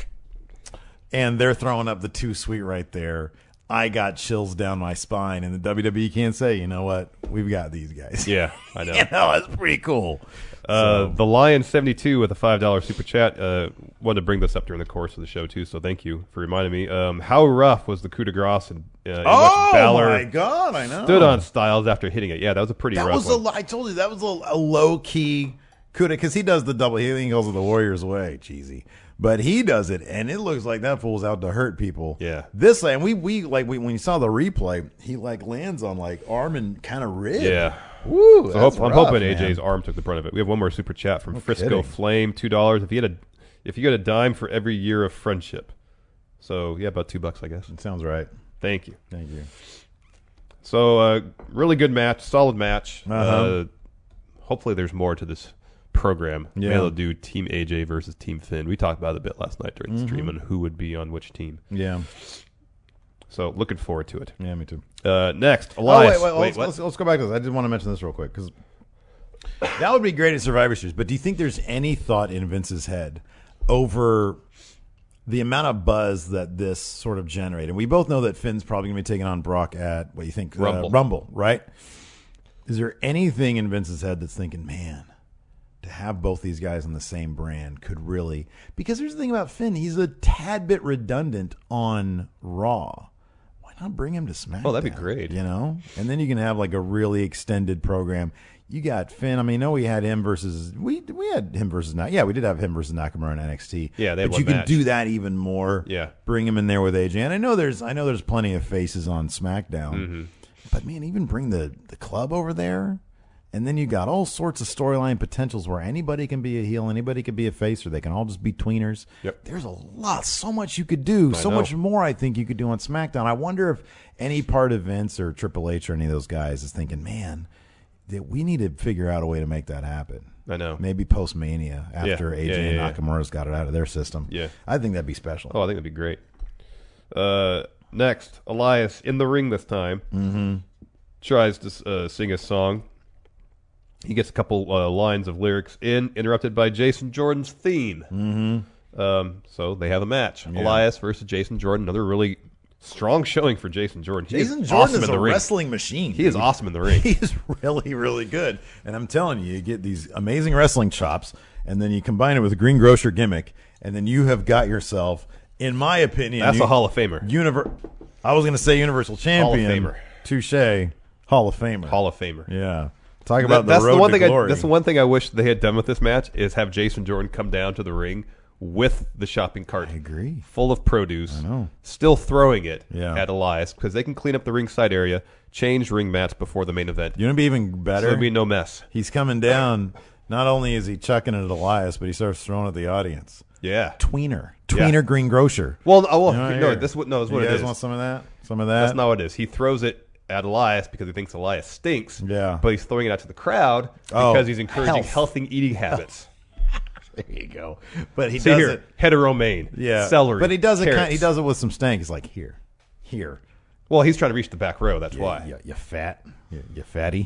and they're throwing up the too sweet right there. I got chills down my spine, and the W W E can't say, you know what, we've got these guys. Yeah, I know. You know, it's pretty cool. Uh, the Lion seventy-two with a five dollar super chat. Uh, wanted to bring this up during the course of the show too, so thank you for reminding me. Um, how rough was the coup de grace in, uh, in Oh which Balor my God, I know. stood on Styles after hitting it? Yeah, that was a pretty That rough was one. a. lo- I told you that was a, a low key coulda because he does the double. He calls it the Warriors way, cheesy, but he does it, and it looks like that fool's out to hurt people. Yeah. This and we we like we, when you saw the replay, he like lands on like arm and kind of rib. Yeah. Woo. So hope, that's I'm rough, hoping man. A J's arm took the brunt of it. We have one more super chat from Frisco kidding. Flame, two dollars. If you had a, if you got a dime for every year of friendship, so yeah, about two bucks, I guess. It sounds right. Thank you. Thank you. So uh, really good match, solid match. uh Uh-huh. Hopefully, there's more to this program. Yeah. Maybe they'll do Team A J versus Team Finn. We talked about it a bit last night during the Mm-hmm. stream on who would be on which team. Yeah. So looking forward to it. Yeah, me too. Uh, next, Oh, Elias. wait, wait, let's, what? let's, let's go back to this. I did want to mention this real quick because that would be great at Survivor Series. But do you think there's any thought in Vince's head over the amount of buzz that this sort of generated? We both know that Finn's probably going to be taking on Brock at, what do you think? Rumble. Uh, Rumble, right? Is there anything in Vince's head that's thinking, man, to have both these guys on the same brand could really... Because here's the thing about Finn. He's a tad bit redundant on Raw. Why I'll bring him to SmackDown. Oh, that'd be great. You know, and then you can have like a really extended program. You got Finn. I mean, no, we had him versus we we had him versus Nak. Yeah, we did have him versus Nakamura in N X T. Yeah, they had but one you can match. do that even more. Yeah, bring him in there with A J. And I know there's I know there's plenty of faces on SmackDown, mm-hmm. but man, even bring the the club over there. And then you got all sorts of storyline potentials where anybody can be a heel, anybody can be a face, or they can all just be tweeners. Yep. There's a lot, so much you could do, I so know. much more I think you could do on SmackDown. I wonder if any part of Vince or Triple H or any of those guys is thinking, man, that we need to figure out a way to make that happen. I know. Maybe post-Mania after Yeah. A J Yeah, and yeah, yeah. Nakamura's got it out of their system. Yeah. I think that'd be special. Oh, I think it'd be great. Uh, next, Elias in the ring this time. Mm-hmm. Tries to uh, sing a song. He gets a couple uh, lines of lyrics in, interrupted by Jason Jordan's theme. Mm-hmm. Um, so they have a match. Yeah. Elias versus Jason Jordan. Another really strong showing for Jason Jordan. He Jason is Jordan awesome is in a the ring. wrestling machine. He is dude. awesome in the ring. He's really, really good. And I'm telling you, you get these amazing wrestling chops, and then you combine it with a green grocer gimmick, and then you have got yourself, in my opinion, That's you, a Hall of Famer. Univer- I was going to say Universal Champion. Hall of Famer. Touche. Hall of Famer. Hall of Famer. Yeah. Talk about That- that's the road the one to thing. glory. I, that's the one thing I wish they had done with this match is have Jason Jordan come down to the ring with the shopping cart. I agree. Full of produce. I know. Still throwing it Yeah. at Elias because they can clean up the ringside area, change ring mats before the main event. You know, be even So better. there'd be no mess. He's coming down. Not only is he chucking it at Elias, but he starts throwing at the audience. Yeah. Tweener. Tweener Yeah. green grocer. Well, oh, well You know, no, here. this is what no, this is what you it guys is. want some of that? Some of that? That's not what it is. He throws it at Elias because he thinks Elias stinks. Yeah. But he's throwing it out to the crowd Oh, because he's encouraging health. healthy eating habits. There you go. But he See does here, it. heteromaine, Yeah. celery, But he does it. Kind, carrots. he does it with some stank. He's like, here, here. Well, he's trying to reach the back row. That's Yeah, why. You, you fat. You, you fatty.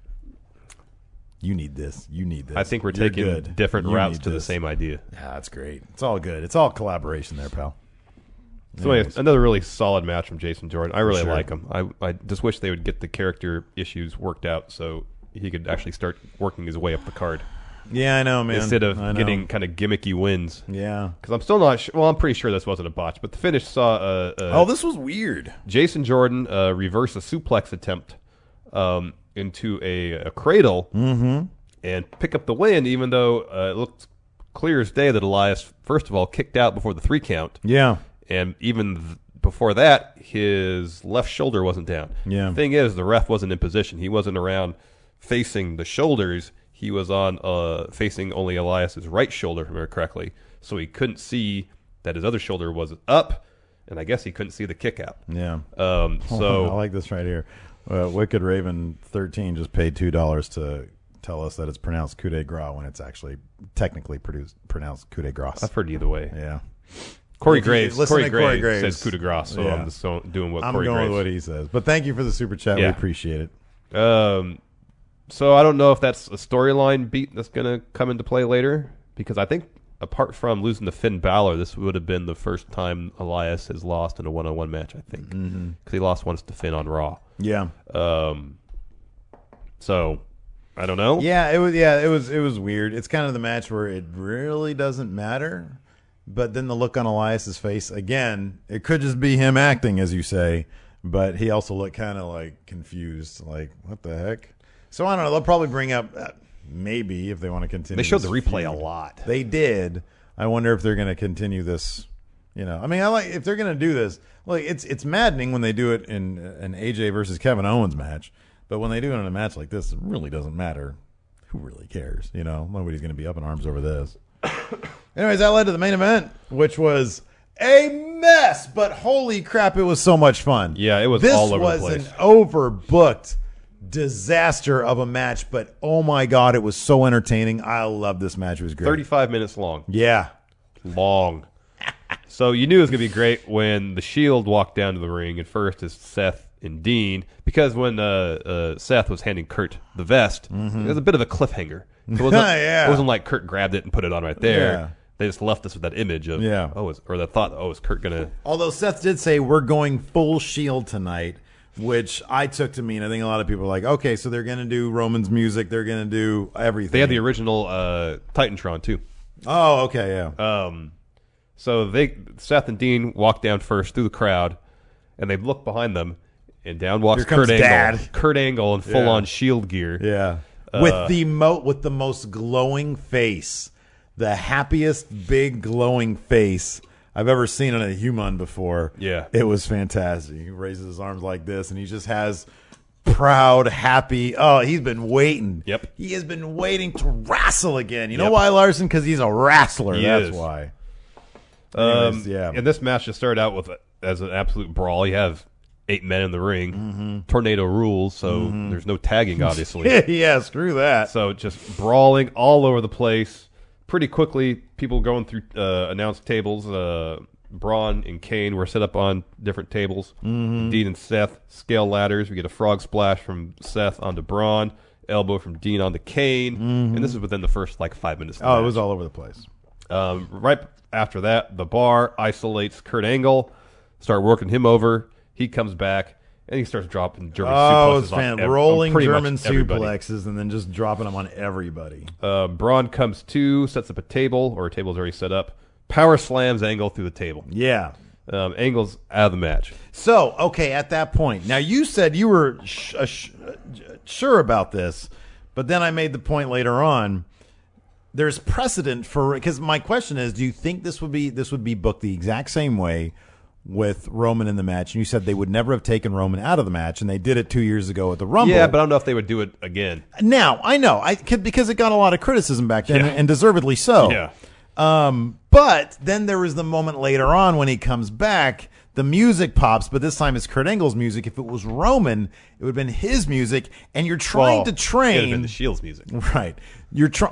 You need this. You need this. I think we're You're taking good. different You routes need to the this. same idea. Yeah, that's great. It's all good. It's all collaboration there, pal. So anyway, Anyways. another really solid match from Jason Jordan. I really Sure. like him. I, I just wish they would get the character issues worked out so he could actually start working his way up the card Yeah, I know, man. instead of I know. getting kind of gimmicky wins. Yeah. Because I'm still not sure. Well, I'm pretty sure this wasn't a botch, but the finish saw uh, uh, Oh, this was weird. Jason Jordan uh, reverse a suplex attempt um, into a, a cradle and pick up the win, even though uh, it looked clear as day that Elias, first of all, kicked out before the three count. Yeah. And even th- before that, his left shoulder wasn't down. Yeah. The thing is, the ref wasn't in position. He wasn't around facing the shoulders. He was on uh, facing only Elias's right shoulder, if I remember correctly. So he couldn't see that his other shoulder was up, and I guess he couldn't see the kick out. Yeah. Um, so I like this right here. Uh, Wicked Raven thirteen just paid two dollars to tell us that it's pronounced coup de grace when it's actually technically produced, pronounced coup de grace. I've heard either way. Yeah. Corey If you- Graves, listen Corey to Graves, Corey Graves. says coup de grace, so Yeah. I'm just so, doing what I'm Corey going Graves. with what he says. But thank you for the super chat. Yeah. We appreciate it. Um, so I don't know if that's a storyline beat that's going to come into play later, because I think apart from losing to Finn Balor, this would have been the first time Elias has lost in a one-on-one match, I think, because Mm-hmm. he lost once to Finn on Raw. Yeah. Um, so I don't know. Yeah, it was yeah, it was it was weird. It's kind of the match where it really doesn't matter. But then the look on Elias's face, again, it could just be him acting, as you say, but he also looked kind of like confused, like, what the heck? So I don't know. They'll probably bring up, uh, maybe, if they want to continue. They showed this the replay feud. a lot. They did. I wonder if they're going to continue this. You know, I mean, I like if they're going to do this. Like, it's it's maddening when they do it in an A J versus Kevin Owens match, but when they do it in a match like this, it really doesn't matter. Who really cares? You know, nobody's going to be up in arms over this. Anyways, that led to the main event, which was a mess, but holy crap, it was so much fun. Yeah, it was this all over the was place. an overbooked disaster of a match, but oh my god, it was so entertaining. I love this match. It was great. thirty-five minutes long. Yeah. Long. So you knew it was going to be great when the Shield walked down to the ring, and first is Seth and Dean, because when uh, uh, Seth was handing Kurt the vest, Mm-hmm. it was a bit of a cliffhanger. It wasn't, Yeah. it wasn't like Kurt grabbed it and put it on right there. Yeah. They just left us with that image of, Yeah. oh, is, or the thought, oh, is Kurt going to... Although Seth did say we're going full Shield tonight, which I took to mean, I think a lot of people are like, okay, so they're going to do Roman's music, they're going to do everything. They had the original uh, Titantron, too. Oh, okay, yeah. Um, so they Seth and Dean walked down first through the crowd, and they look behind them, and down walks Here comes Kurt Angle. Dad. Kurt Angle in full Yeah. on Shield gear. Yeah. Uh, with the mo with the most glowing face, the happiest big glowing face I've ever seen on a human before. Yeah. It was fantastic. He raises his arms like this and he just has proud, happy. Oh, he's been waiting. Yep. He has been waiting to wrestle again. You know Yep. why, Larson? Because he's a wrestler. He That's is. why. Um, Anyways, yeah. And this match just started out with as an absolute brawl. You have eight men in the ring. Mm-hmm. Tornado rules, so Mm-hmm. there's no tagging, obviously. yeah, screw that. So just brawling all over the place. Pretty quickly, people going through uh, announced tables. Uh, Braun and Kane were set up on different tables. Mm-hmm. Dean and Seth scale ladders. We get a frog splash from Seth onto Braun, elbow from Dean onto Kane, Mm-hmm. and this is within the first like five minutes. Of the Oh, it match. was all over the place. Um, right after that, the Bar isolates Kurt Angle, start working him over. He comes back, and he starts dropping German Oh, suplexes it's on fan ev- rolling on pretty much German everybody. suplexes and then just dropping them on everybody. Uh, Braun comes to, sets up a table, or a table's already set up. Power slams Angle through the table. Yeah. Um, Angle's out of the match. So, okay, at that point, now you said you were sh- uh, sh- uh, sure about this, but then I made the point later on. There's precedent for because my question is, do you think this would be this would be booked the exact same way with Roman in the match? And you said they would never have taken Roman out of the match, and they did it two years ago at the Rumble. Yeah, but I don't know if they would do it again. now I know I could because it got a lot of criticism back then, Yeah. and deservedly so. Yeah. Um, but then there was the moment later on when he comes back, the music pops, but this time it's Kurt Angle's music. If it was Roman, it would have been his music, and you're trying Well, to it would have train. been the Shield's music. Right. You're trying.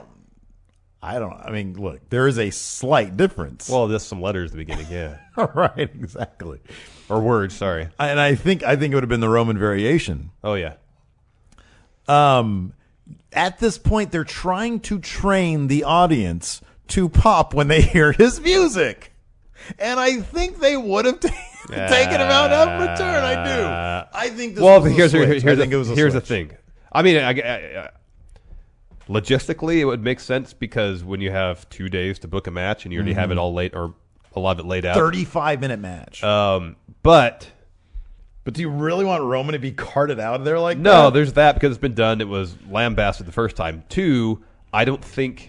I don't. I mean, look, there is a slight difference. Well, just some letters at the beginning, yeah. right, exactly. Or words, sorry. And I think I think it would have been the Roman variation. Oh, yeah. Um, at this point, they're trying to train the audience to pop when they hear his music, and I think they would have t- taken him out of return. I do. I think. This Well, was a here's, switch. here's, here's, I think the, it was a here's the switch. thing. I mean, I, I, I, logistically, it would make sense because when you have two days to book a match and you already Mm-hmm. have it all laid or a lot of it laid out. thirty-five minute match. Um, but but do you really want Roman to be carted out of there like no, that? there's that because it's been done. It was lambasted the first time. Two, I don't think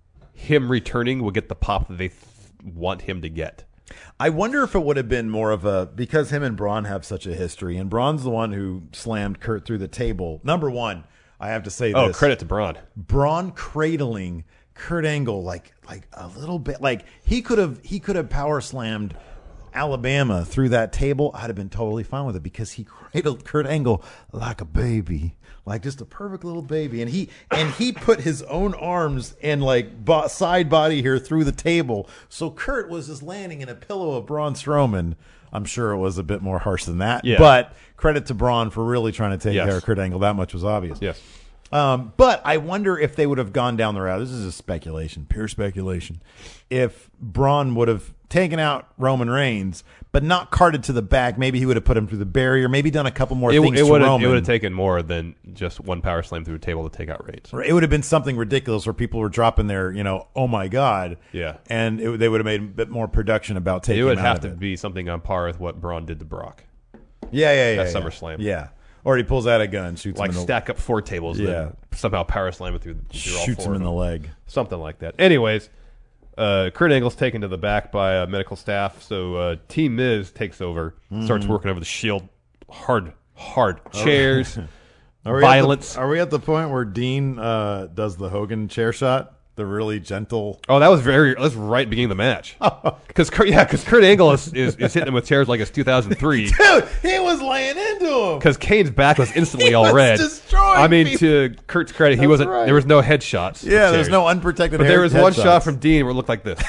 him returning will get the pop that they th- want him to get. I wonder if it would have been more of a because him and Braun have such a history, and Braun's the one who slammed Kurt through the table. Number one, I have to say Oh, this: credit to Braun. Braun cradling Kurt Angle like like a little bit, like he could have he could have power slammed Alabama through that table. I'd have been totally fine with it because he cradled Kurt Angle like a baby. Like just a perfect little baby, and he and he put his own arms and like bo- side body here through the table. So Kurt was just landing in a pillow of Braun Strowman. I'm sure it was a bit more harsh than that, Yeah. but credit to Braun for really trying to take Yes. care of Kurt Angle. That much was obvious. Yes. Um, but I wonder if they would have gone down the route. This is a speculation, pure speculation. If Braun would have taken out Roman Reigns, but not carted to the back, maybe he would have put him through the barrier, maybe done a couple more It, things it to would have Roman. it would have taken more than just one power slam through a table to take out Reigns. It would have been something ridiculous where people were dropping their, you know, oh my god, Yeah. and it, they would have made a bit more production about taking. It would him out have of to it. be something on par with what Braun did to Brock. yeah, yeah, yeah, at yeah. SummerSlam. yeah, or he pulls out a gun, shoots Like him in the, stack up four tables, and Yeah. then somehow power slam it through, through all shoots four him of in the them. leg. Something like that. Anyways, uh, Kurt Angle's taken to the back by uh, medical staff, so uh, Team Miz takes over, Mm-hmm. starts working over the Shield. Hard, hard chairs, Are we violence. At the, are we at the point where Dean uh, does the Hogan chair shot? The really gentle. Oh, that was very. That was right at the beginning of the match. Because Kurt, yeah, because Kurt Angle is, is, is hitting him with chairs like it's two thousand three. Dude, he was laying into him. Because Kane's back was instantly He all was red. destroying I mean, people. to Kurt's credit, he That's wasn't. right. There was no headshots. with Yeah, there's chairs. no unprotected. But hair- there was one headshots. shot from Dean where it looked like this,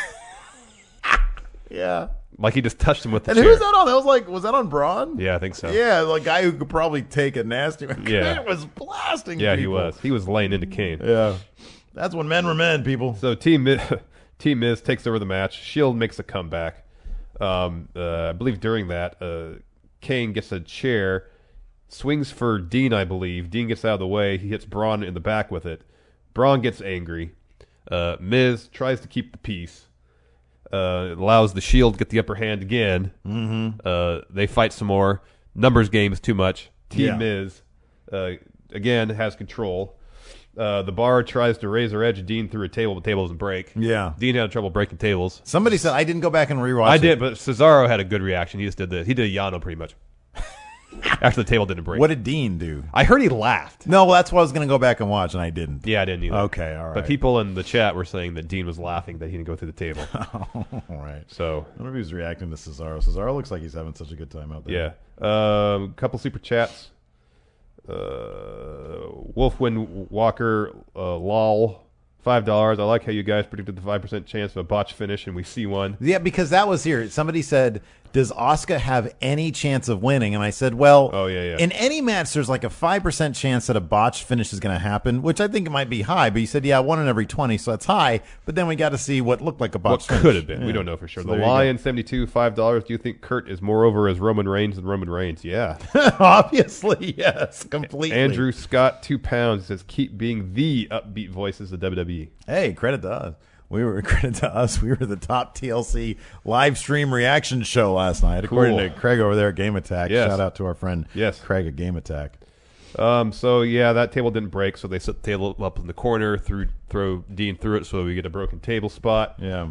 Yeah. like he just touched him with the And chair. who was that on? That was like, was that on Braun? Yeah, I think so. Yeah, the guy who could probably take a nasty. Yeah. Kurt was blasting. Yeah, he people. was. He was laying into Kane. Yeah, that's when men were men, people. So Team Miz, Team Miz takes over the match. Shield makes a comeback. Um, uh, I believe during that, uh, Kane gets a chair, swings for Dean. I believe Dean gets out of the way. He hits Braun in the back with it. Braun gets angry. Uh, Miz tries to keep the peace. Uh, it allows the Shield to get the upper hand again. Mm-hmm. Uh, they fight some more. Numbers game is too much. Team Yeah. Miz, uh, again, has control. Uh, the Bar tries to raise her edge Dean through a table, but the table doesn't break. Yeah. Dean had trouble breaking tables. Somebody said, I didn't go back and rewatch I it. did, but Cesaro had a good reaction. He just did the he did a Yano pretty much. After the table didn't break. What did Dean do? I heard he laughed. No, well, that's what I was going to go back and watch, and I didn't. Yeah, I didn't either. Okay, all right. But people in the chat were saying that Dean was laughing that he didn't go through the table. All right. So, I wonder if he was reacting to Cesaro. Cesaro looks like he's having such a good time out there. yeah. Um, couple super chats. Uh, Wolfwind Walker, uh, lol, five dollars. I like how you guys predicted the five percent chance of a botch finish, and we see one. Yeah, because that was here. Somebody said, does Asuka have any chance of winning? And I said, well, Oh, yeah, yeah. in any match, there's like a five percent chance that a botch finish is going to happen, which I think it might be high. But you said, yeah, one in every twenty, so that's high. But then we got to see what looked like a botch What finish. could have been. Yeah. We don't know for sure. So the there you go. Lion, seventy-two, five dollars. Do you think Kurt is more over as Roman Reigns than Roman Reigns? Yeah. Obviously, yes, completely. Andrew Scott, two pounds, says, keep being the upbeat voices of W W E. Hey, credit to us. We were credit to us. We were the top T L C live stream reaction show last night, according Cool. to Craig over there at Game Attack. Yes. Shout out to our friend Yes. Craig at Game Attack. Um, so yeah, that table didn't break, so they set the table up in the corner, threw throw Dean through it, so we get a broken table spot. Yeah.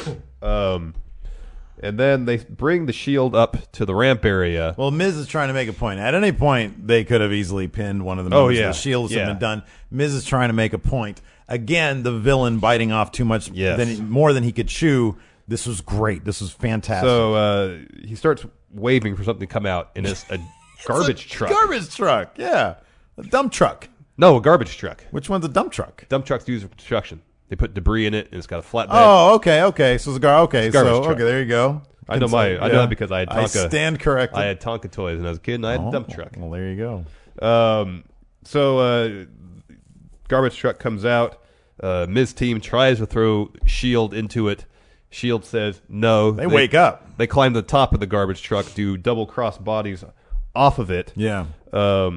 Um, and then they bring the Shield up to the ramp area. Well, Miz is trying to make a point. At any point, they could have easily pinned one of the Oh, members yeah. of the Shield. Yeah. Something done. Miz is trying to make a point. Again, the villain biting off too much, Yes. than he, more than he could chew. This was great. This was fantastic. So uh, he starts waving for something to come out, and it's a garbage It's a truck. Garbage truck. Yeah, a dump truck. no, a garbage truck. Which one's a dump truck? Dump trucks used for construction. They put debris in it, and it's got a flatbed. Oh, okay, okay. So it's a gar. Okay, garbage so truck. okay, there you go. I know my. I know Yeah. that because I had I Tonka. stand corrected. I had Tonka toys when I was a kid, and I had Oh, a dump truck. Well, there you go. Um, so uh, garbage truck comes out. Uh, Miz team tries to throw Shield into it. Shield says no. They wake up. They climb to the top of the garbage truck, do double cross bodies off of it. Yeah. Um,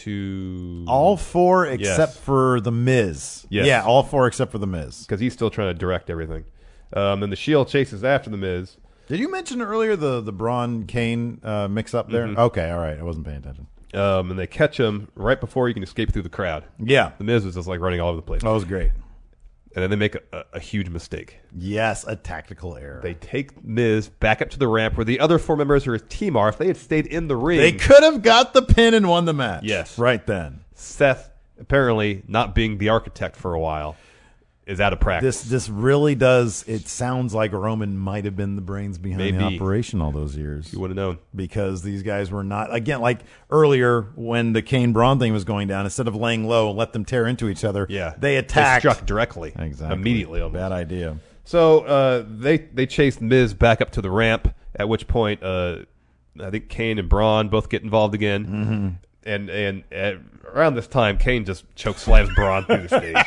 onto All four except Yes. for the Miz. Yes. Yeah, all four except for the Miz. because he's still trying to direct everything. Um, then the Shield chases after the Miz. Did you mention earlier the the Braun Kane uh, mix up there? Okay, all right. I wasn't paying attention. Um, and they catch him right before he can escape through the crowd. Yeah, The Miz was just like running all over the place. that was great. And then they make a, a, a huge mistake. Yes, a tactical error. They take Miz back up to the ramp where the other four members of his team are. If they had stayed in the ring, They could have got the pin and won the match. Yes. right then. Seth, apparently not being the architect for a while, is out of practice. This this really does. It sounds like Roman might have been the brains behind the Maybe. operation all those years. You would have known. Because these guys were not, again, like earlier when the Kane Braun thing was going down, instead of laying low and let them tear into each other, Yeah, they attacked. They struck directly, Exactly. immediately. Almost. Bad idea. So uh, they they chased Miz back up to the ramp. At which point, uh, I think Kane and Braun both get involved again. Mm-hmm. And and at, around this time, Kane just choke slams Braun through the stage.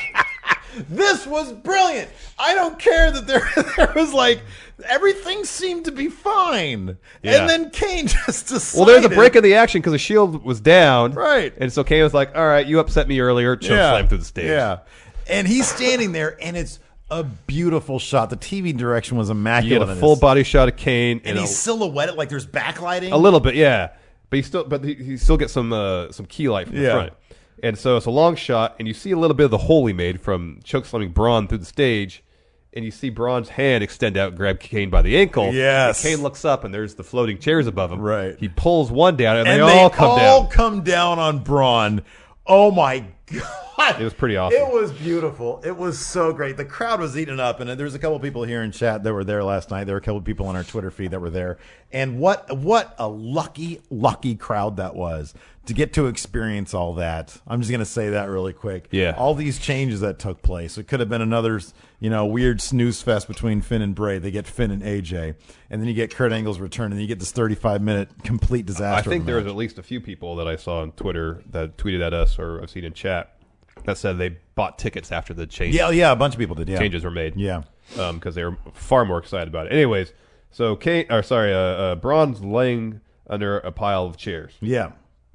This was brilliant. I don't care that there there was like everything seemed to be fine, Yeah. and then Kane just decided. Well, there's a break in the action because the Shield was down, Right. And so Kane was like, "All right, you upset me earlier." Choke slam through the stage. Yeah, and he's standing there, and it's a beautiful shot. The T V direction was You immaculate. get a in full this. body shot of Kane, and and he's a, silhouetted like there's backlighting. a little bit, yeah. But he still, but he, he still gets some uh, some key light from the Yeah. front. And so it's a long shot, and you see a little bit of the hole he made from choke slamming Braun through the stage, and you see Braun's hand extend out and grab Kane by the ankle. Yes. And Kane looks up, and there's the floating chairs above him. Right. He pulls one down, and, and they all come all down. come down on Braun. Oh my god! It was pretty awesome. It was beautiful. It was so great. The crowd was eating up, and there's a couple people here in chat that were there last night. There were a couple people on our Twitter feed that were there, and what what a lucky lucky crowd that was to get to experience all that. I'm just gonna say that really quick. Yeah. all these changes that took place. It could have been another you know weird snooze fest between Finn and Bray. They get Finn and A J, and then you get Kurt Angle's return, and then you get this thirty-five minute complete I disaster. think of a there was match. at least a few people that I saw on Twitter that tweeted at us, or I've seen in chat, that said they bought tickets after the change, Yeah, yeah, a bunch of people did. Yeah, changes were made. Yeah, because they were far more excited about it. Anyways, so Kane, or sorry, uh, uh, Braun's laying under a pile of chairs. yeah,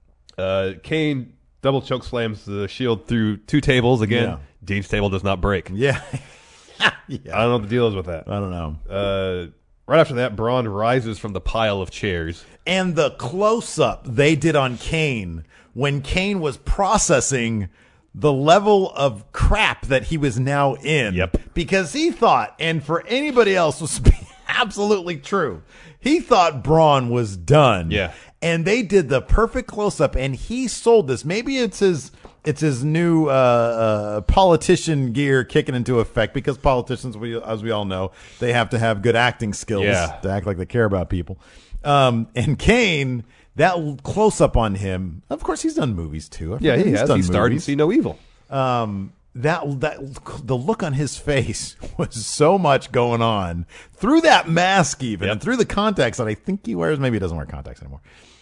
Uh, Kane double choke slams the Shield through two tables again. Yeah. Dean's table does not break. yeah, I don't know what the deal is with that. I don't know. Uh, right after that, Braun rises from the pile of chairs. And the close-up they did on Kane when Kane was processing the level of crap that he was now in. Yep. Because he thought, and for anybody else was absolutely true, he thought Braun was done. Yeah. And they did the perfect close-up, and he sold this. Maybe it's his it's his new uh, uh, politician gear kicking into effect, because politicians, we, as we all know, they have to have good acting skills Yeah. to act like they care about people. Um, and Kane, that close-up on him, of course, he's done movies, too. I Yeah, forget he he's has. done He starred in movies. See No Evil. Um, that that the look on his face was so much going on through that mask, even Yep. and through the contacts that I think he wears. Maybe he doesn't wear contacts anymore.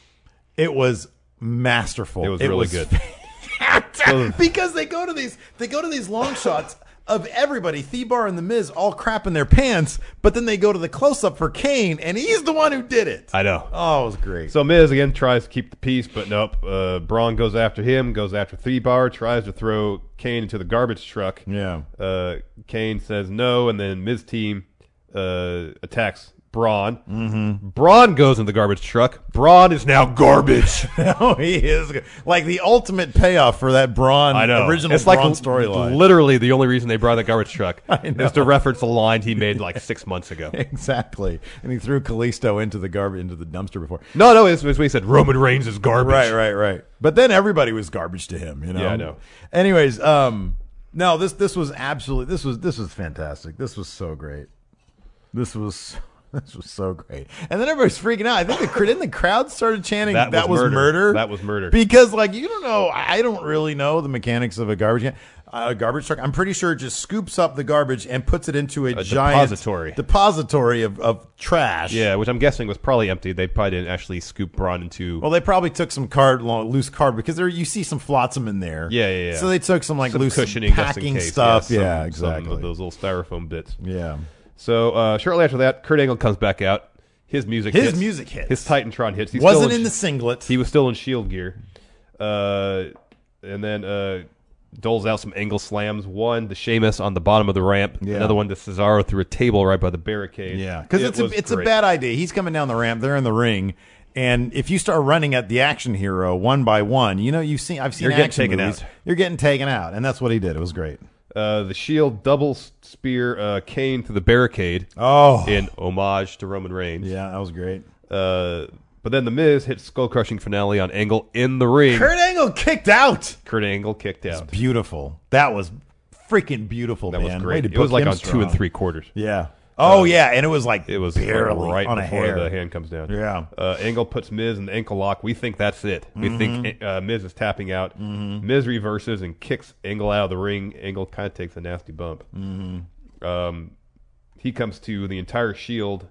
It was masterful. It was really good. fantastic. Because they go to these they go to these long shots of everybody, Thebar and The Miz, all crapping their pants, but then they go to the close up for Kane, and he's the one who did it. I know. Oh, it was great. So Miz again tries to keep the peace, but nope. Uh, Braun goes after him, goes after Thebar, tries to throw Kane into the garbage truck. Yeah. Uh, Kane says no, and then Miz team uh, attacks Braun. Mm-hmm. Braun goes in the garbage truck. Braun is now garbage. Oh, he is like the ultimate payoff for that Braun I know. original It's like Braun l- storyline. literally the only reason they brought the garbage truck I know. is to reference a line he made like six months ago. Exactly, and he threw Kalisto into the garbage into the dumpster before. No, no, it's, it's what he said. Roman Reigns is garbage. Right, right, right. But then everybody was garbage to him. You know. Yeah, I know. Anyways, um, no, this this was absolutely this was this was fantastic. This was so great. This was. This was so great. And then everybody's freaking out. I think the, cr- then the crowd started chanting, that, That was, was murder. murder. That was murder. Because, like, you don't know, I don't really know the mechanics of a garbage can. Uh, a garbage truck, I'm pretty sure it just scoops up the garbage and puts it into a, A giant depository. depository of, of trash. Yeah, which I'm guessing was probably empty. They probably didn't actually scoop Braun into. Well, they probably took some card, lo- loose card, because there you see some flotsam in there. Yeah, yeah, yeah. So they took some, like, some loose cushioning just in packing case. stuff. Yeah, some- Yeah, some exactly. of those little styrofoam bits. Yeah. So uh, shortly after that, Kurt Angle comes back out. His music His hits. music hits. His Titantron hits. He's Wasn't still in the singlet. He was still in Shield gear. Uh, and then uh, doles out some angle slams. One to Sheamus on the bottom of the ramp. Yeah. Another one to Cesaro through a table right by the barricade. Yeah, because It it's a was it's a great. bad idea. He's coming down the ramp. They're in the ring, and if you start running at the action hero one by one, you know you've seen I've seen You're getting action taken movies. out. You're getting taken out, and that's what he did. It was great. Uh, the Shield double spear uh, Kane through the barricade Oh, in homage to Roman Reigns. yeah, that was great. Uh, but then the Miz hit skull crushing finale on Angle in the ring. Kurt Angle kicked out. Kurt Angle kicked out. Beautiful. That was freaking beautiful, That man. was Way great. to It was book like him on strong. two and three quarters. Yeah. Oh yeah, and it was like It was barely right on a before hair. the hand comes down. Yeah. Uh, Angle puts Miz in the ankle lock. We think that's it. We Mm-hmm. think uh, Miz is tapping out. Miz reverses and kicks Angle out of the ring. Angle kind of takes a nasty bump. Mm-hmm. Um, he comes to the entire Shield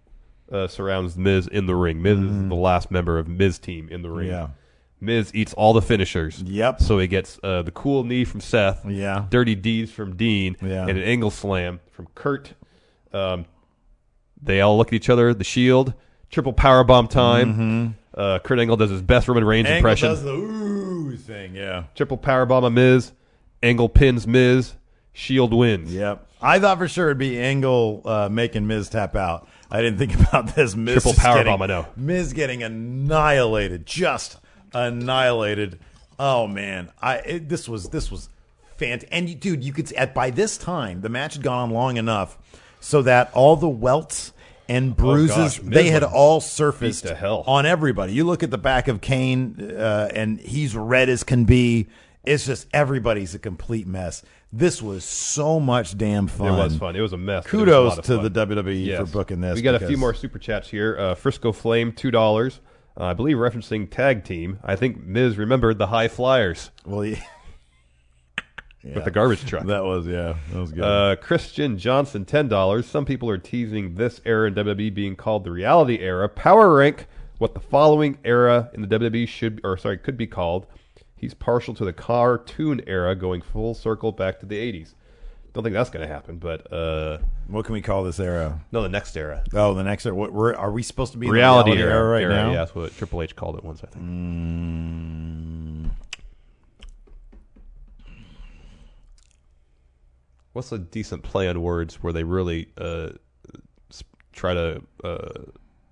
uh, surrounds Miz in the ring. Miz is the last member of Miz team in the ring. Mm-hmm. Yeah. Miz eats all the finishers. Yep. So he gets uh, the cool knee from Seth. Yeah. Dirty D's from Dean. Yeah. And an angle slam from Kurt. Um, they all look at each other. The Shield. Triple powerbomb time. Mm-hmm. Uh, Kurt Angle does his best Roman Reigns Angle impression. does the ooh thing. Yeah. Triple powerbomb on Miz. Angle pins Miz. Shield wins. Yep. I thought for sure it'd be Angle uh, making Miz tap out. I didn't think about this. Miz Triple just powerbomb, getting- I know. Miz getting annihilated, just annihilated. Oh man, I it, this was this was fantastic. And you, dude, you could at by this time the match had gone on long enough so that all the welts and bruises Oh, gosh, Miz they had went all surfaced beat to hell. on everybody. You look at the back of Kane, uh, and he's red as can be. It's just everybody's a complete mess. This was so much damn fun. It was fun. It was a mess. but it was a Kudos lot of to fun. the W W E Yes. for booking this. We got a because- few more super chats here. Uh, Frisco Flame, two dollars. Uh, I believe referencing tag team. I think Miz remembered the High Flyers Well, yeah. with the garbage truck. That was yeah, that was good. Uh, Christian Johnson, ten dollars. Some people are teasing this era in W W E being called the reality era. Power rank what the following era in the W W E should, or sorry, could be called. He's partial to the cartoon era, going full circle back to the eighties. Don't think that's going to happen, but uh, What can we call this era? no, the next era. Oh, the next era. What we're, are we supposed to be in Reality, the reality era, right era, now? Yeah, that's what Triple H called it once, I think. Mm, what's a decent play on words where they really uh, try to uh,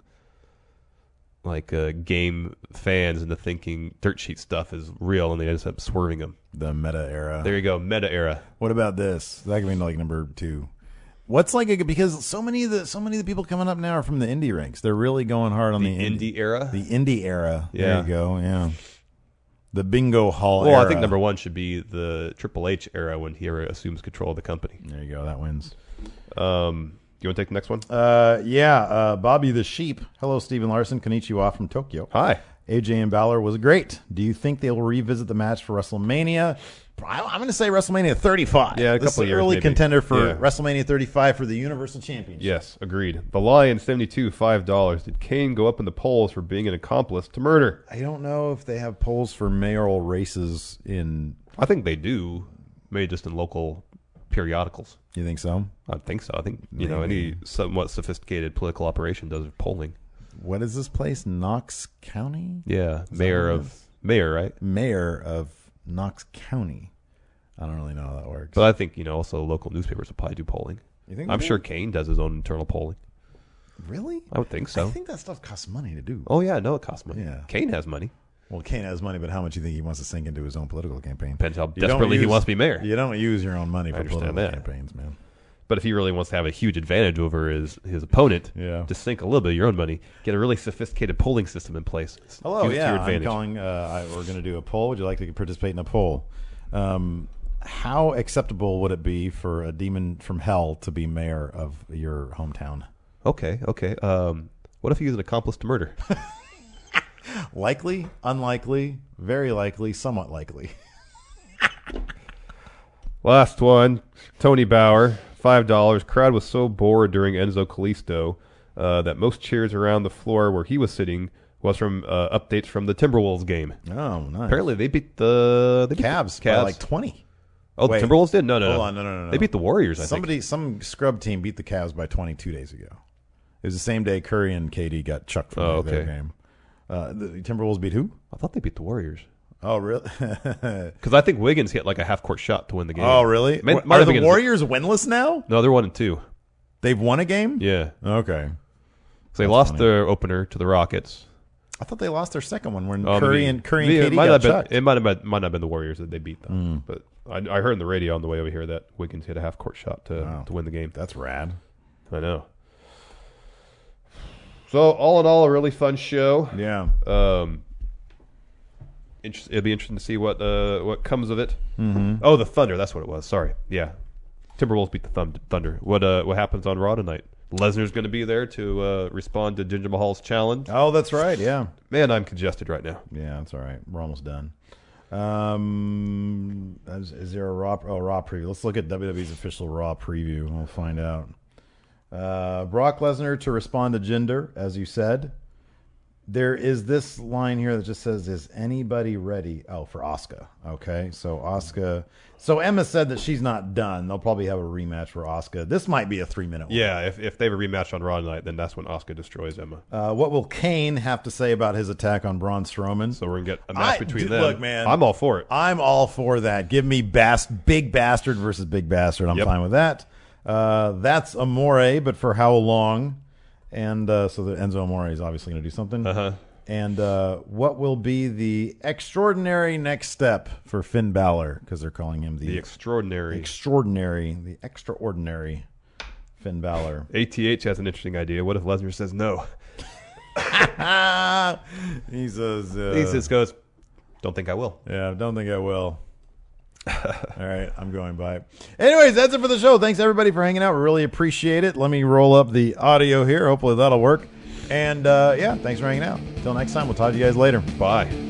like uh, game fans into thinking dirt sheet stuff is real, and they end up swerving them. The meta era. There you go, meta era. What about this? That could be like number two. What's like a, because so many of the so many of the people coming up now are from the indie ranks. They're really going hard on The the, indie era? The indie era. There Yeah. you go. Yeah. The bingo hall Well, era. I think number one should be the Triple H era when he assumes control of the company. There you go. That wins. Um, you want to take the next one? Uh, yeah. Uh, Bobby the Sheep. Hello, Stephen Larson. Konnichiwa from Tokyo. Hi. A J and Balor was great. Do you think they'll revisit the match for WrestleMania? I- I'm going to say WrestleMania thirty-five. Yeah, a This couple is years, early maybe. contender for Yeah. WrestleMania thirty-five for the Universal Championship. Yes, agreed. The Lion seventy-two, five dollars. Did Kane go up in the polls for being an accomplice to murder? I don't know if they have polls for mayoral races in. I think they do. Maybe just in local periodicals. You think so? I think so. I think you know Maybe. any somewhat sophisticated political operation does polling. What is this place? Knox County? Yeah, Is that mayor what it of is? mayor, right? Mayor of Knox County. I don't really know how that works. But I think you know also local newspapers will probably do polling. You think I'm they sure do? Kane does his own internal polling. Really? I would think so. I think that stuff costs money to do. Oh yeah, no, it costs money. Yeah. Kane has money. Well, Kane has money, but how much do you think he wants to sink into his own political campaign? Depends how You don't desperately he use- wants to be mayor. You don't use your own money for understand political that. campaigns, man. But if he really wants to have a huge advantage over his, his opponent, Yeah. to sink a little bit of your own money, get a really sophisticated polling system in place. Hello, Use it to yeah, your I'm advantage. calling. Uh, I, we're going to do a poll. Would you like to participate in a poll? Um, how acceptable would it be for a demon from hell to be mayor of your hometown? Okay, okay. Um, what if he was an accomplice to murder? Likely, unlikely, very likely, somewhat likely. Last one, Tony Bauer, five dollars. Crowd was so bored during Enzo Callisto uh, that most cheers around the floor where he was sitting was from uh, updates from the Timberwolves game. Oh, nice. Apparently, they beat the they beat Cavs, the by Cavs. like twenty. Oh, Wait. the Timberwolves did? No, no, Hold no. on, no, no, no, no. They beat the Warriors, I Somebody, think. some scrub team beat the Cavs by twenty-two days ago. It was the same day Curry and K D got chucked from Oh, their okay. game. Uh, the Timberwolves beat who? I thought they beat the Warriors. Oh, really? Because I think Wiggins hit like a half-court shot to win the game. Oh, really? Might- What- might Are have the been- Warriors winless now? No, they're one and two. They've won a game? Yeah. Okay. So they That's lost funny. their opener to the Rockets. I thought they lost their second one when Oh, Curry maybe- and Curry maybe and it K D might got have been, chucked. It might have been, might not have been the Warriors that they beat them. Mm. But I, I heard on the radio on the way over here that Wiggins hit a half-court shot to, Wow. to win the game. That's rad. I know. So all in all, a really fun show. Yeah. Um, interest, it'll be interesting to see what uh, what comes of it. Mm-hmm. Oh, the Thunder. That's what it was. Sorry. Yeah. Timberwolves beat the Thun- Thunder. What uh, what happens on Raw tonight? Lesnar's going to be there to uh, respond to Jinder Mahal's challenge. Oh, that's right. Yeah. Man, I'm congested right now. Yeah, that's all right. We're almost done. Um, is, is there a Raw, oh, Raw preview? Let's look at W W E's official Raw preview. We'll find out. Uh, Brock Lesnar to respond to Jinder, as you said. There is this line here that just says, "Is anybody ready?" Oh, for Asuka. Okay, so Asuka. So Emma said that she's not done. They'll probably have a rematch for Asuka. This might be a three-minute one. Yeah, if if they have a rematch on Raw tonight, then that's when Asuka destroys Emma. Uh, what will Kane have to say about his attack on Braun Strowman? So we're gonna get a match I- between dude, them. look, man. I'm all for it. I'm all for that. Give me bas- big bastard versus big bastard. I'm Yep. fine with that. Uh, that's Amore, but for how long? And uh, so the Enzo Amore is obviously going to do something. Uh huh. And uh, what will be the extraordinary next step for Finn Balor? Because they're calling him the, The extraordinary extraordinary, the extraordinary Finn Balor. A T H has an interesting idea. What if Lesnar says no? he says, uh, he just goes, "Don't think I will." Yeah, don't think I will. All right, I'm going by. Anyways, that's it for the show. Thanks, everybody, for hanging out. We really appreciate it. Let me roll up the audio here. Hopefully that'll work. And, uh, yeah, thanks for hanging out. Until next time, we'll talk to you guys later. Bye.